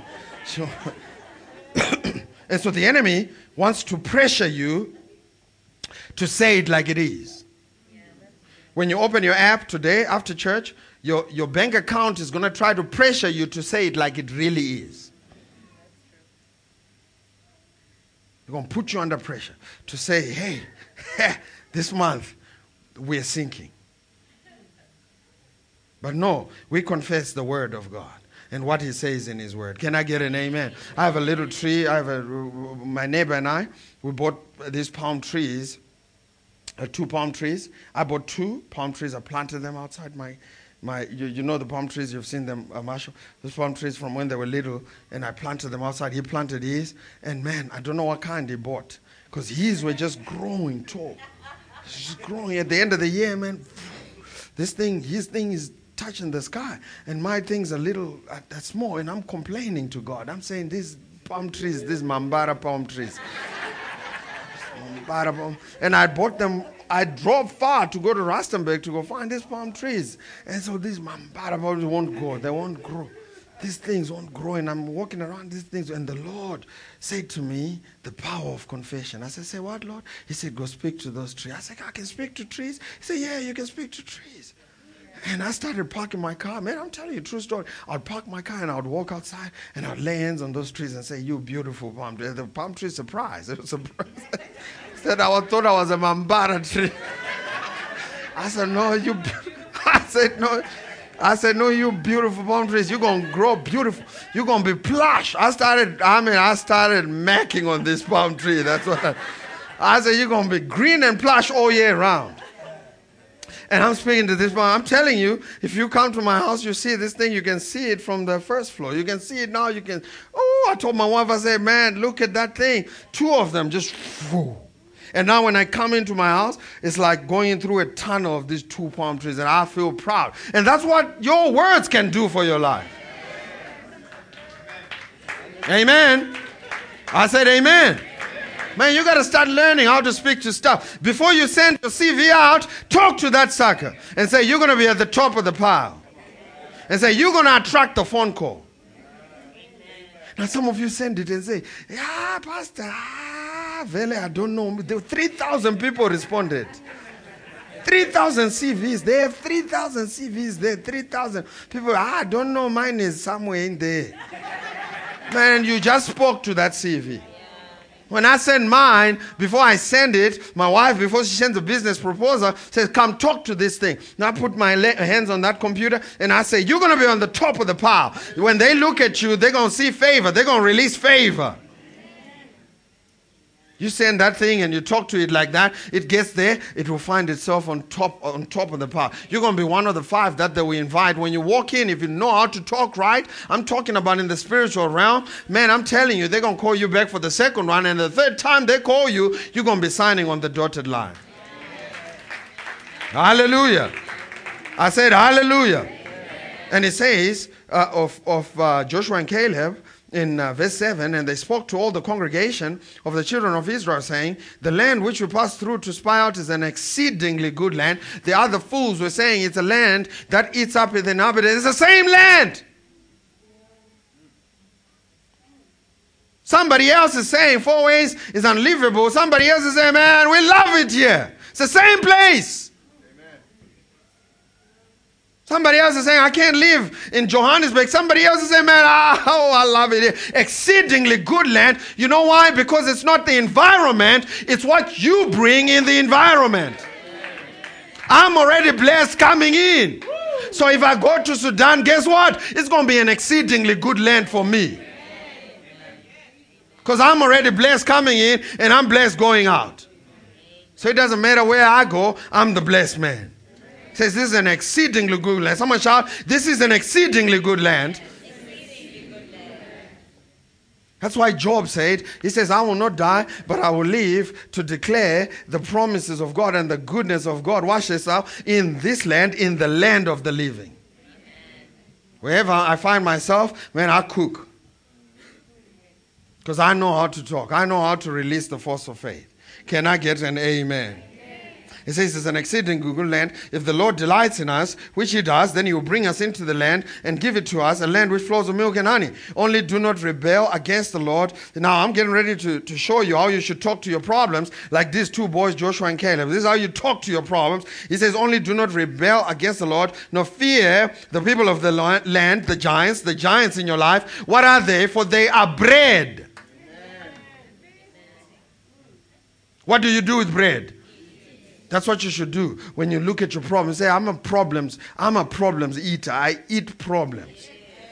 And so the enemy wants to pressure you to say it like it is. When you open your app today after church, your bank account is going to try to pressure you to say it like it really is. They're going to put you under pressure to say, hey, this month we're sinking. But no, we confess the word of God and what he says in his word. Can I get an amen? I have a little tree. My neighbor and I, we bought these palm trees, 2 palm trees. I bought 2 palm trees. I planted them outside you know the palm trees, you've seen them, Marshall. Those palm trees from when they were little, and I planted them outside. He planted his, and man, I don't know what kind he bought, because his were just growing tall. Just growing. At the end of the year, man, his thing is touching the sky, and my thing's a little that's small, and I'm complaining to God. I'm saying these palm trees, these Mambara palm trees. And I bought them. I drove far to go to Rustenburg to go find these palm trees. And so these Mambara palms won't go. They won't grow. These things won't grow. And I'm walking around these things. And the Lord said to me, the power of confession. I said, say what, Lord? He said, go speak to those trees. I said, I can speak to trees? He said, yeah, you can speak to trees. And I started parking my car. Man, I'm telling you a true story. I'd park my car and I'd walk outside and I'd lay hands on those trees and say, you beautiful palm tree. The palm tree surprised. It was surprised. Said I thought I was a Mambara tree. I said, no, you. I said, no, you beautiful palm trees. You're gonna grow beautiful. You're gonna be plush. I started macking on this palm tree. That's what I said. You're gonna be green and plush all year round. And I'm speaking to this one. I'm telling you, if you come to my house, you see this thing, you can see it from the first floor. You can see it now. You can. Oh, I told my wife, I said, man, look at that thing. 2 of them just. Whoo. And now when I come into my house, it's like going through a tunnel of these 2 palm trees, and I feel proud. And that's what your words can do for your life. Amen. I said amen. Man, you got to start learning how to speak to stuff. Before you send your CV out, talk to that sucker and say, you're going to be at the top of the pile. And say, you're going to attract the phone call. Now some of you send it and say, yeah, Pastor, Vele, I don't know. 3,000 people responded. 3,000 CVs. They have 3,000 CVs there. 3,000 people. I don't know. Mine is somewhere in there. Man, you just spoke to that CV. When I send mine, before I send it, my wife, before she sends a business proposal, says, come talk to this thing. Now I put my hands on that computer and I say, you're going to be on the top of the pile. When they look at you, they're going to see favor. They're going to release favor. You send that thing and you talk to it like that, it gets there, it will find itself on top of the pile. You're going to be one of the 5 that we invite. When you walk in, if you know how to talk right, I'm talking about in the spiritual realm, man, I'm telling you, they're going to call you back for the second one, and the third time they call you, you're going to be signing on the dotted line. Hallelujah. I said hallelujah. And it says of Joshua and Caleb, in verse 7, and they spoke to all the congregation of the children of Israel, saying, the land which we passed through to spy out is an exceedingly good land. The other fools were saying it's a land that eats up its inhabitants. It's the same land. Somebody else is saying 4 Ways is unlivable. Somebody else is saying, man, we love it here. It's the same place. Somebody else is saying, I can't live in Johannesburg. Somebody else is saying, man, I love it. Exceedingly good land. You know why? Because it's not the environment, it's what you bring in the environment. I'm already blessed coming in. So if I go to Sudan, guess what? It's going to be an exceedingly good land for me. Because I'm already blessed coming in and I'm blessed going out. So it doesn't matter where I go, I'm the blessed man. It says this is an exceedingly good land. Someone shout, this is an exceedingly good land. That's why Job said, he says, I will not die, but I will live to declare the promises of God and the goodness of God. Watch this out. In this land, in the land of the living. Wherever I find myself, man, I cook. Because I know how to talk. I know how to release the force of faith. Can I get an amen? It says it's an exceedingly good land. If the Lord delights in us, which he does, then he will bring us into the land and give it to us, a land which flows with milk and honey. Only do not rebel against the Lord. Now, I'm getting ready to show you how you should talk to your problems, like these two boys, Joshua and Caleb. This is how you talk to your problems. He says, only do not rebel against the Lord, nor fear the people of the land, the giants in your life. What are they? For they are bread. What do you do with bread? That's what you should do when you look at your problems. Say, I'm a problems eater. I eat problems.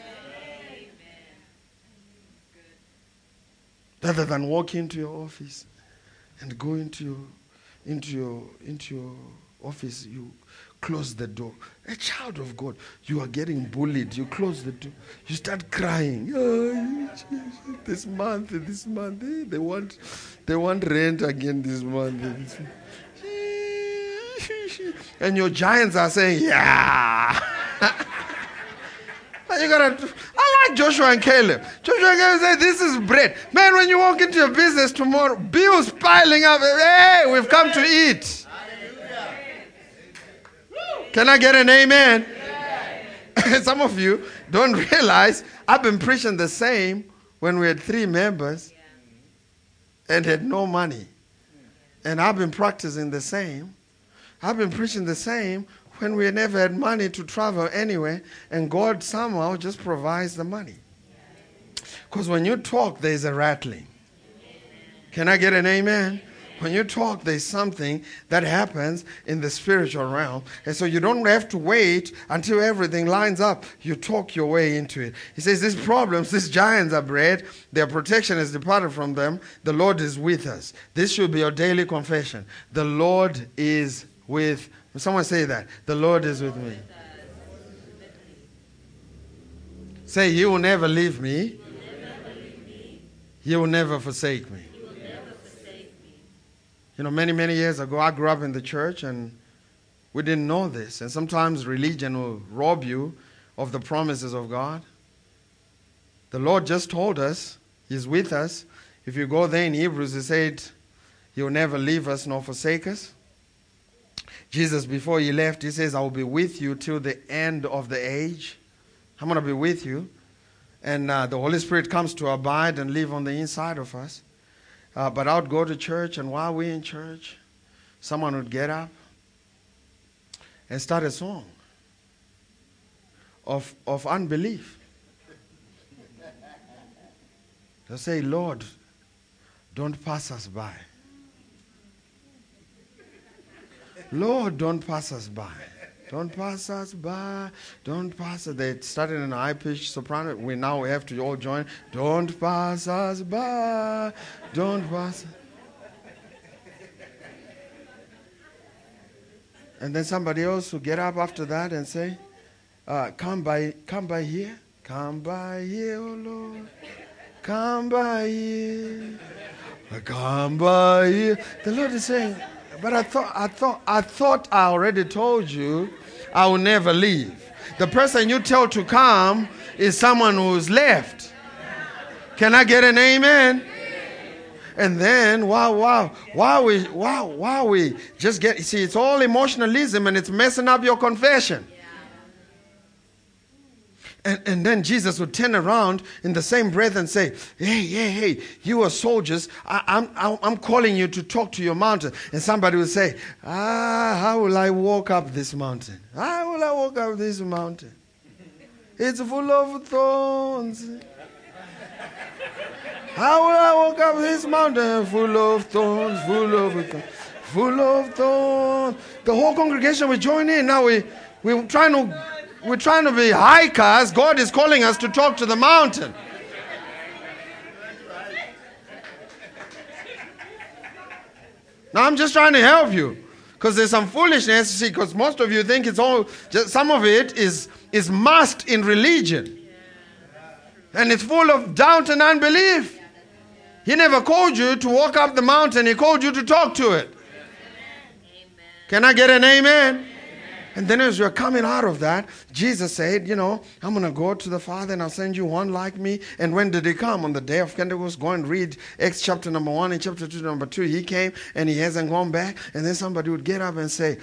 Rather than walk into your office and go into your office, you close the door. A child of God, you are getting bullied. You close the door. You start crying. Oh, this month, they want rent again this month. And your giants are saying, yeah. I like Joshua and Caleb. Joshua and Caleb say, this is bread. Man, when you walk into your business tomorrow, bills piling up. Hey, we've come to eat. Can I get an amen? Some of you don't realize I've been preaching the same when we had 3 members and had no money. And I've been practicing the same. I've been preaching the same when we never had money to travel anywhere, and God somehow just provides the money. Because when you talk, there's a rattling. Can I get an amen? When you talk, there's something that happens in the spiritual realm. And so you don't have to wait until everything lines up. You talk your way into it. He says, these problems, these giants are bred. Their protection has departed from them. The Lord is with us. This should be your daily confession. The Lord is with. Someone say that. The Lord is with me. Say, he will never leave me. He will never forsake me. You know, many, many years ago, I grew up in the church and we didn't know this. And sometimes religion will rob you of the promises of God. The Lord just told us he's with us. If you go there in Hebrews, he said he will never leave us nor forsake us. Jesus, before he left, he says, I will be with you till the end of the age. I'm going to be with you. And the Holy Spirit comes to abide and live on the inside of us. But I would go to church, and while we're in church, someone would get up and start a song of unbelief. They'll say, Lord, don't pass us by. Lord, don't pass us by. Don't pass us by. Don't pass us. They started in an high-pitched soprano. We now have to all join. Don't pass us by. Don't pass. And then somebody else will get up after that and say, come by here. Come by here, oh Lord. Come by here. Come by here. The Lord is saying, but I thought I already told you I will never leave. The person you tell to come is someone who's left. Can I get an amen? And then while we just get, see, it's all emotionalism and it's messing up your confession. And then Jesus would turn around in the same breath and say, hey, you are soldiers. I'm calling you to talk to your mountain. And somebody would say, how will I walk up this mountain? How will I walk up this mountain? It's full of thorns. How will I walk up this mountain? Full of thorns, full of thorns, full of thorns. The whole congregation will join in. Now we're trying to be hikers. God is calling us to talk to the mountain. Now I'm just trying to help you, because there's some foolishness. See, because most of you think it's all. Some of it is masked in religion, and it's full of doubt and unbelief. He never called you to walk up the mountain. He called you to talk to it. Can I get an amen? And then as you're coming out of that, Jesus said, I'm going to go to the Father and I'll send you one like me. And when did he come? On the day of Pentecost. Go and read Acts chapter number 1 and chapter 2 number 2. He came and he hasn't gone back. And then somebody would get up and say,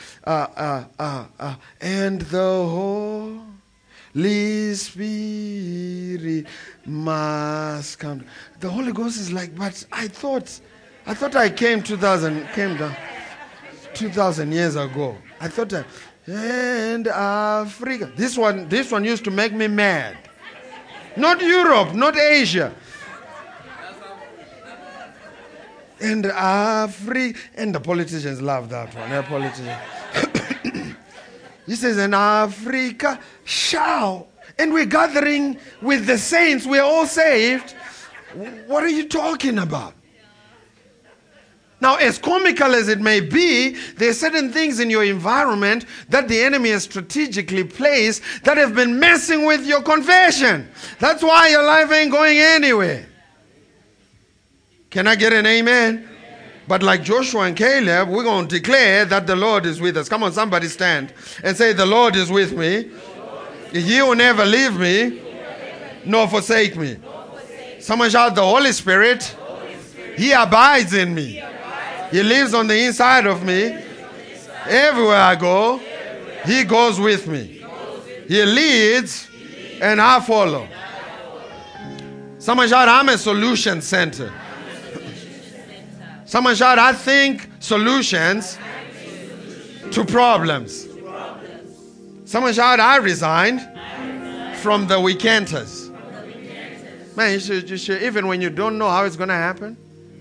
and the Holy Spirit must come. The Holy Ghost is like, but I thought I came 2,000 years ago. I thought and Africa. This one used to make me mad. Not Europe, not Asia. And Africa. And the politicians love that one. They're politicians. He says, and Africa shall. And we're gathering with the saints. We're all saved. What are you talking about? Now, as comical as it may be, there are certain things in your environment that the enemy has strategically placed that have been messing with your confession. That's why your life ain't going anywhere. Can I get an amen? But like Joshua and Caleb, we're going to declare that the Lord is with us. Come on, somebody stand and say, the Lord is with me. He will never leave me, nor forsake me. Someone shout, the Holy Spirit, He abides in me. He lives on the inside of me. Everywhere I go, He goes with me. He leads and I follow. Someone shout, I'm a solution center. Someone shout, I think solutions to problems. Someone shout, I resigned from the weekenders. Man, you should, even when you don't know how it's going to happen.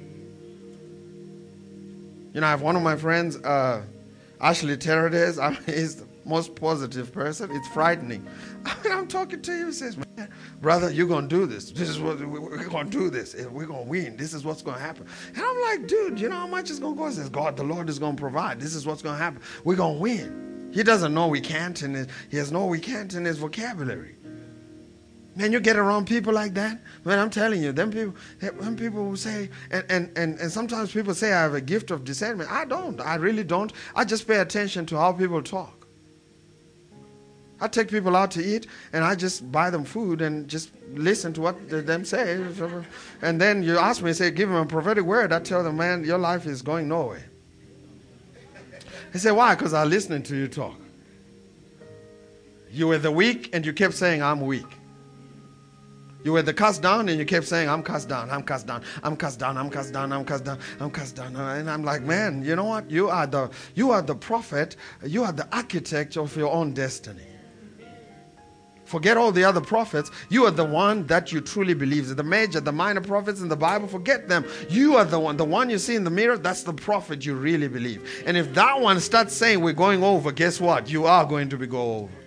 I have one of my friends, Ashley Terades. He's the most positive person. It's frightening. I'm talking to him. He says, man, brother, you're going to do this. This is what we're going to do this. We're going to win. This is what's going to happen. And I'm like, dude, you know how much it's going to cost? He says, God, the Lord is going to provide. This is what's going to happen. We're going to win. He doesn't know we can't, and he has no we can't in his vocabulary. Man, you get around people like that, man, I'm telling you, when people will say, and sometimes people say I have a gift of discernment. I don't. I really don't. I just pay attention to how people talk. I take people out to eat, and I just buy them food and just listen to what them say. And then you ask me, say, give them a prophetic word. I tell them, man, your life is going nowhere. They say, why? Because I'm listening to you talk. You were the weak, and you kept saying, I'm weak. You were the cast down and you kept saying, I'm cast down, I'm cast down, I'm cast down, I'm cast down, I'm cast down, I'm cast down. And I'm like, man, you know what? You are the prophet, you are the architect of your own destiny. Forget all the other prophets. You are the one that you truly believe. The major, the minor prophets in the Bible, forget them. You are the one you see in the mirror, that's the prophet you really believe. And if that one starts saying we're going over, guess what? You are going to be go over.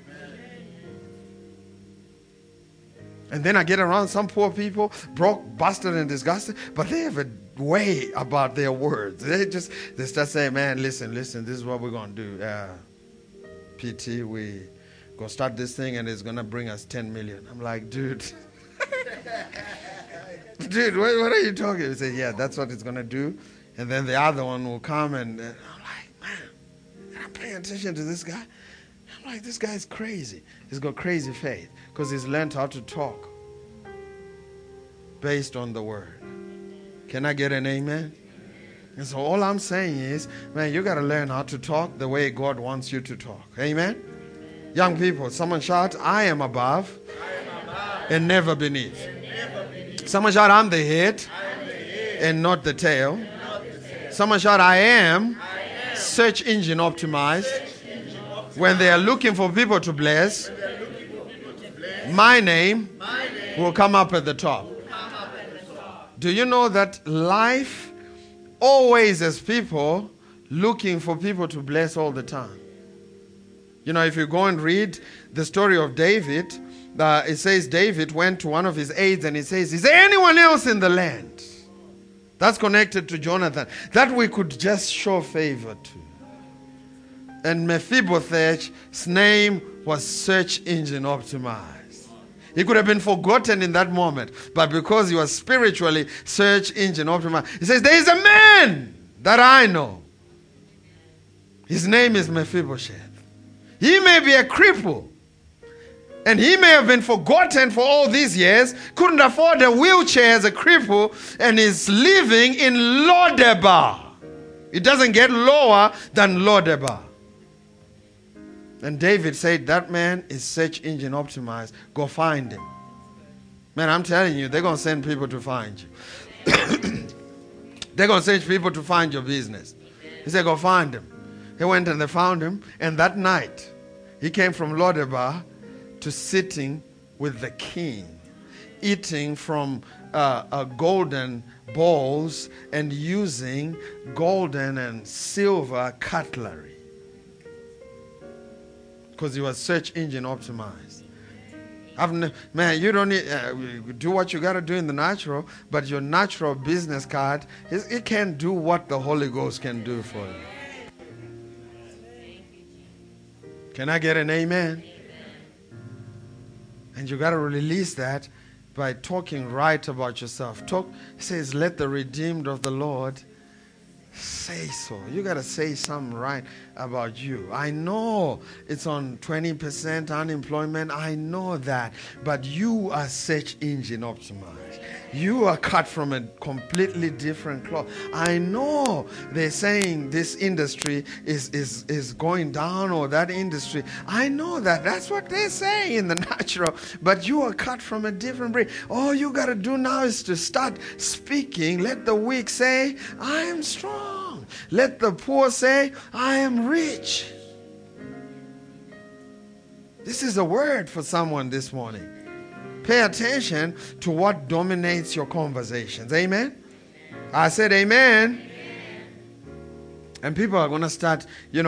And then I get around some poor people, broke, busted, and disgusted, but they have a way about their words. They start saying, man, listen, this is what we're going to do. PT, we're going to start this thing, and it's going to bring us 10 million. I'm like, dude. Dude, what are you talking about? He said, yeah, that's what it's going to do. And then the other one will come, and I'm like, man, I'm paying attention to this guy. I'm like, this guy's crazy. He's got crazy faith because he's learned how to talk based on the word. Can I get an amen? And so all I'm saying is, man, you got to learn how to talk the way God wants you to talk. Amen? Young people, someone shout, I am above and never beneath. Someone shout, I'm the head and not the tail. Someone shout, I am search engine optimized. When they are looking for people to bless, my name will come up at the top. Do you know that life always has people looking for people to bless all the time? You know, if you go and read the story of David, it says David went to one of his aides and he says, is there anyone else in the land that's connected to Jonathan that we could just show favor to? And Mephibosheth's name was search engine optimized. He could have been forgotten in that moment, but because he was spiritually search engine optimized, he says, there is a man that I know. His name is Mephibosheth. He may be a cripple, and he may have been forgotten for all these years, couldn't afford a wheelchair as a cripple, and is living in Lodebar. It doesn't get lower than Lodebar. And David said, that man is search engine optimized. Go find him. Man, I'm telling you, they're going to send people to find you. They're going to send people to find your business. He said, go find him. He went and they found him. And that night, he came from Lodebar to sitting with the king, eating from golden bowls and using golden and silver cutlery. Because he was search engine optimized. Man, you don't need do what you got to do in the natural, but your natural business card, it can't do what the Holy Ghost can do for you. Can I get an amen? And you got to release that by talking right about yourself. It says, let the redeemed of the Lord say so. You got to say something right about you. I know it's on 20% unemployment. I know that. But you are search engine optimized. You are cut from a completely different cloth. I know they're saying this industry is going down, or that industry. I know that. That's what they're saying in the natural. But you are cut from a different breed. All you got to do now is to start speaking. Let the weak say, I am strong. Let the poor say, I am rich. This is a word for someone this morning. Pay attention to what dominates your conversations. Amen? I said amen. And people are going to start,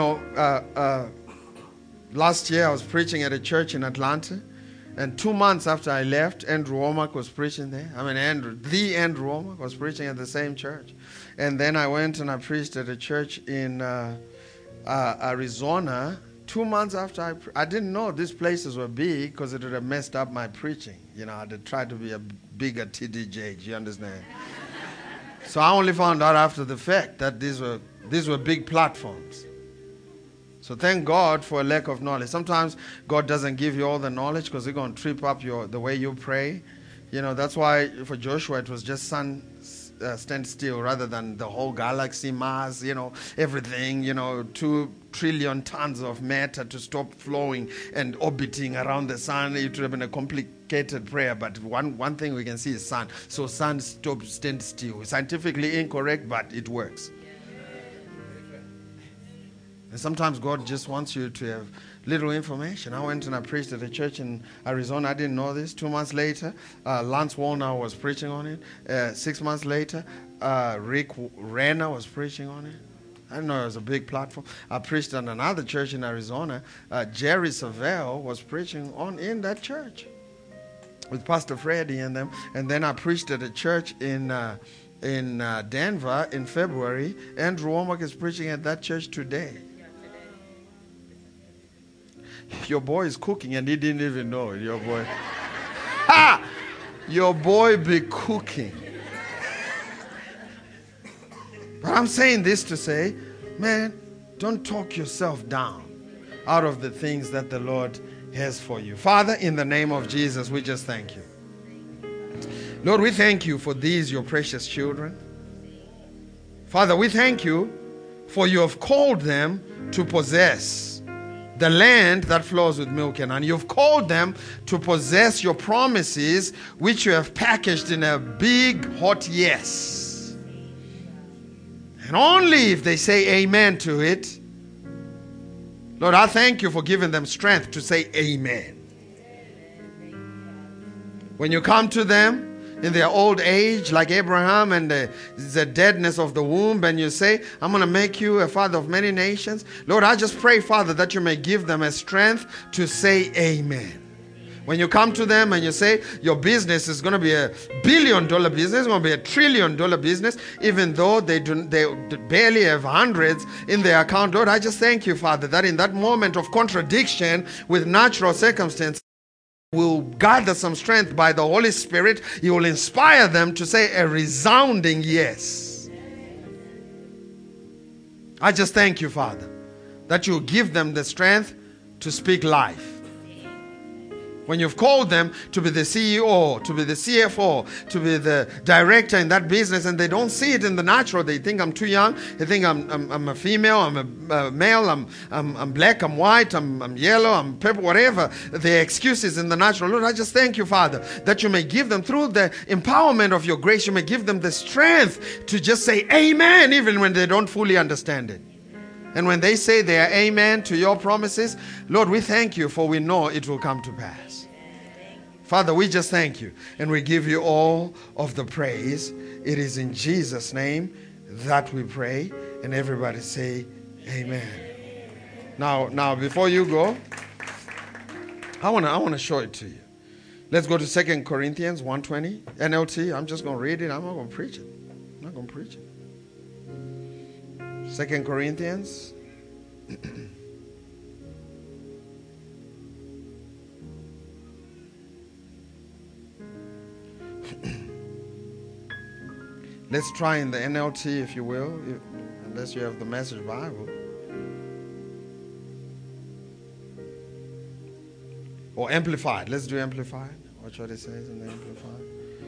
last year I was preaching at a church in Atlanta. And 2 months after I left, Andrew Womack was preaching there. Andrew Womack was preaching at the same church. And then I went and I preached at a church in Arizona. 2 months after I didn't know these places were big, because it would have messed up my preaching. I'd have tried to be a bigger TDJ. You understand? So I only found out after the fact that these were big platforms. So thank God for a lack of knowledge. Sometimes God doesn't give you all the knowledge because He's going to trip up the way you pray. That's why for Joshua it was just sun stand still rather than the whole galaxy, Mars, everything, 2 trillion tons of matter to stop flowing and orbiting around the sun. It would have been a complicated prayer, but one thing we can see is sun. So sun stand still. Scientifically incorrect, but it works. And sometimes God just wants you to have little information. I went and I preached at a church in Arizona. I didn't know this. 2 months later, Lance Wallnau was preaching on it. 6 months later, Rick Renner was preaching on it. I didn't know it was a big platform. I preached at another church in Arizona. Jerry Savelle was preaching in that church with Pastor Freddie and them. And then I preached at a church in Denver in February. Andrew Womack is preaching at that church today. Your boy is cooking and he didn't even know it. Your boy. Ha! Your boy be cooking. But I'm saying this to say, man, don't talk yourself down out of the things that the Lord has for you. Father, in the name of Jesus, we just thank you. Lord, we thank you for these, your precious children. Father, we thank you for you have called them to possess the land that flows with milk and honey. You've called them to possess your promises, which you have packaged in a big, hot yes. And only if they say amen to it, Lord, I thank you for giving them strength to say amen. When you come to them in their old age, like Abraham and the deadness of the womb, and you say, I'm going to make you a father of many nations. Lord, I just pray, Father, that you may give them a strength to say amen. When you come to them and you say, your business is going to be $1 billion business, it's going to be $1 trillion business, even though they barely have hundreds in their account. Lord, I just thank you, Father, that in that moment of contradiction with natural circumstances, will gather some strength by the Holy Spirit. He will inspire them to say a resounding yes. I just thank you, Father, that you give them the strength to speak life. When you've called them to be the CEO, to be the CFO, to be the director in that business, and they don't see it in the natural, they think I'm too young, they think I'm a female, I'm a male, I'm black, I'm white, I'm yellow, I'm purple, whatever the excuses in the natural. Lord, I just thank you, Father, that you may give them, through the empowerment of your grace, you may give them the strength to just say amen, even when they don't fully understand it. And when they say their amen to your promises, Lord, we thank you, for we know it will come to pass. Father, we just thank you, and we give you all of the praise. It is in Jesus' name that we pray, and everybody say amen. Now, before you go, I want to show it to you. Let's go to 2 Corinthians 1:20, NLT. I'm just going to read it. I'm not going to preach it. I'm not going to preach it. 2 Corinthians. Let's try in the NLT, if you will, unless you have the Message Bible. Or Amplified. Let's do Amplified. Watch what it says in the Amplified.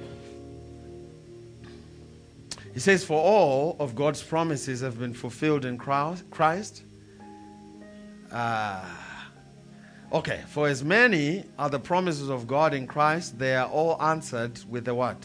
It says, for all of God's promises have been fulfilled in Christ. Okay, for as many are the promises of God in Christ, they are all answered with a what?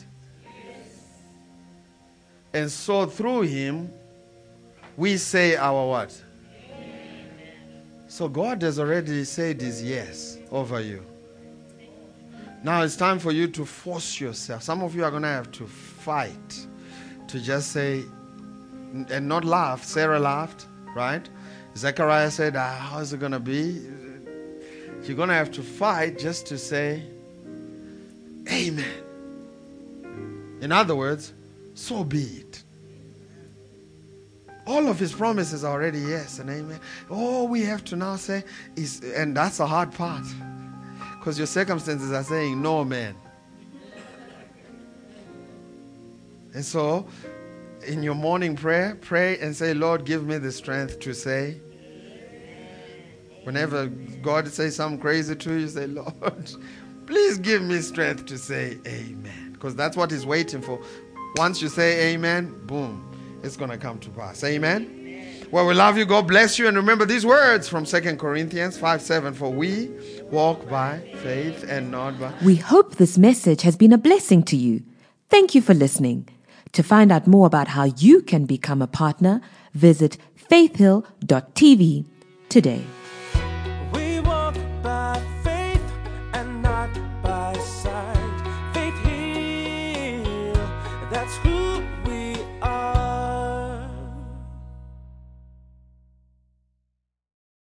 And so through him, we say our what? Amen. So God has already said his yes over you. Now it's time for you to force yourself. Some of you are going to have to fight to just say, and not laugh. Sarah laughed, right? Zechariah said, how is it going to be? You're going to have to fight just to say, amen. In other words, so be it. All of his promises are already yes and amen. All we have to now say is, and that's the hard part, because your circumstances are saying no, man. And so, in your morning prayer, pray and say, Lord, give me the strength to say. Whenever God says something crazy to you, say, Lord, please give me strength to say amen. Because that's what he's waiting for. Once you say amen, boom, it's going to come to pass. Amen? Well, we love you. God bless you. And remember these words from 2 Corinthians 5:7. For we walk by faith and not by... We hope this message has been a blessing to you. Thank you for listening. To find out more about how you can become a partner, visit faithhill.tv today. We walk by faith and not by sight. Faith Hill, that's who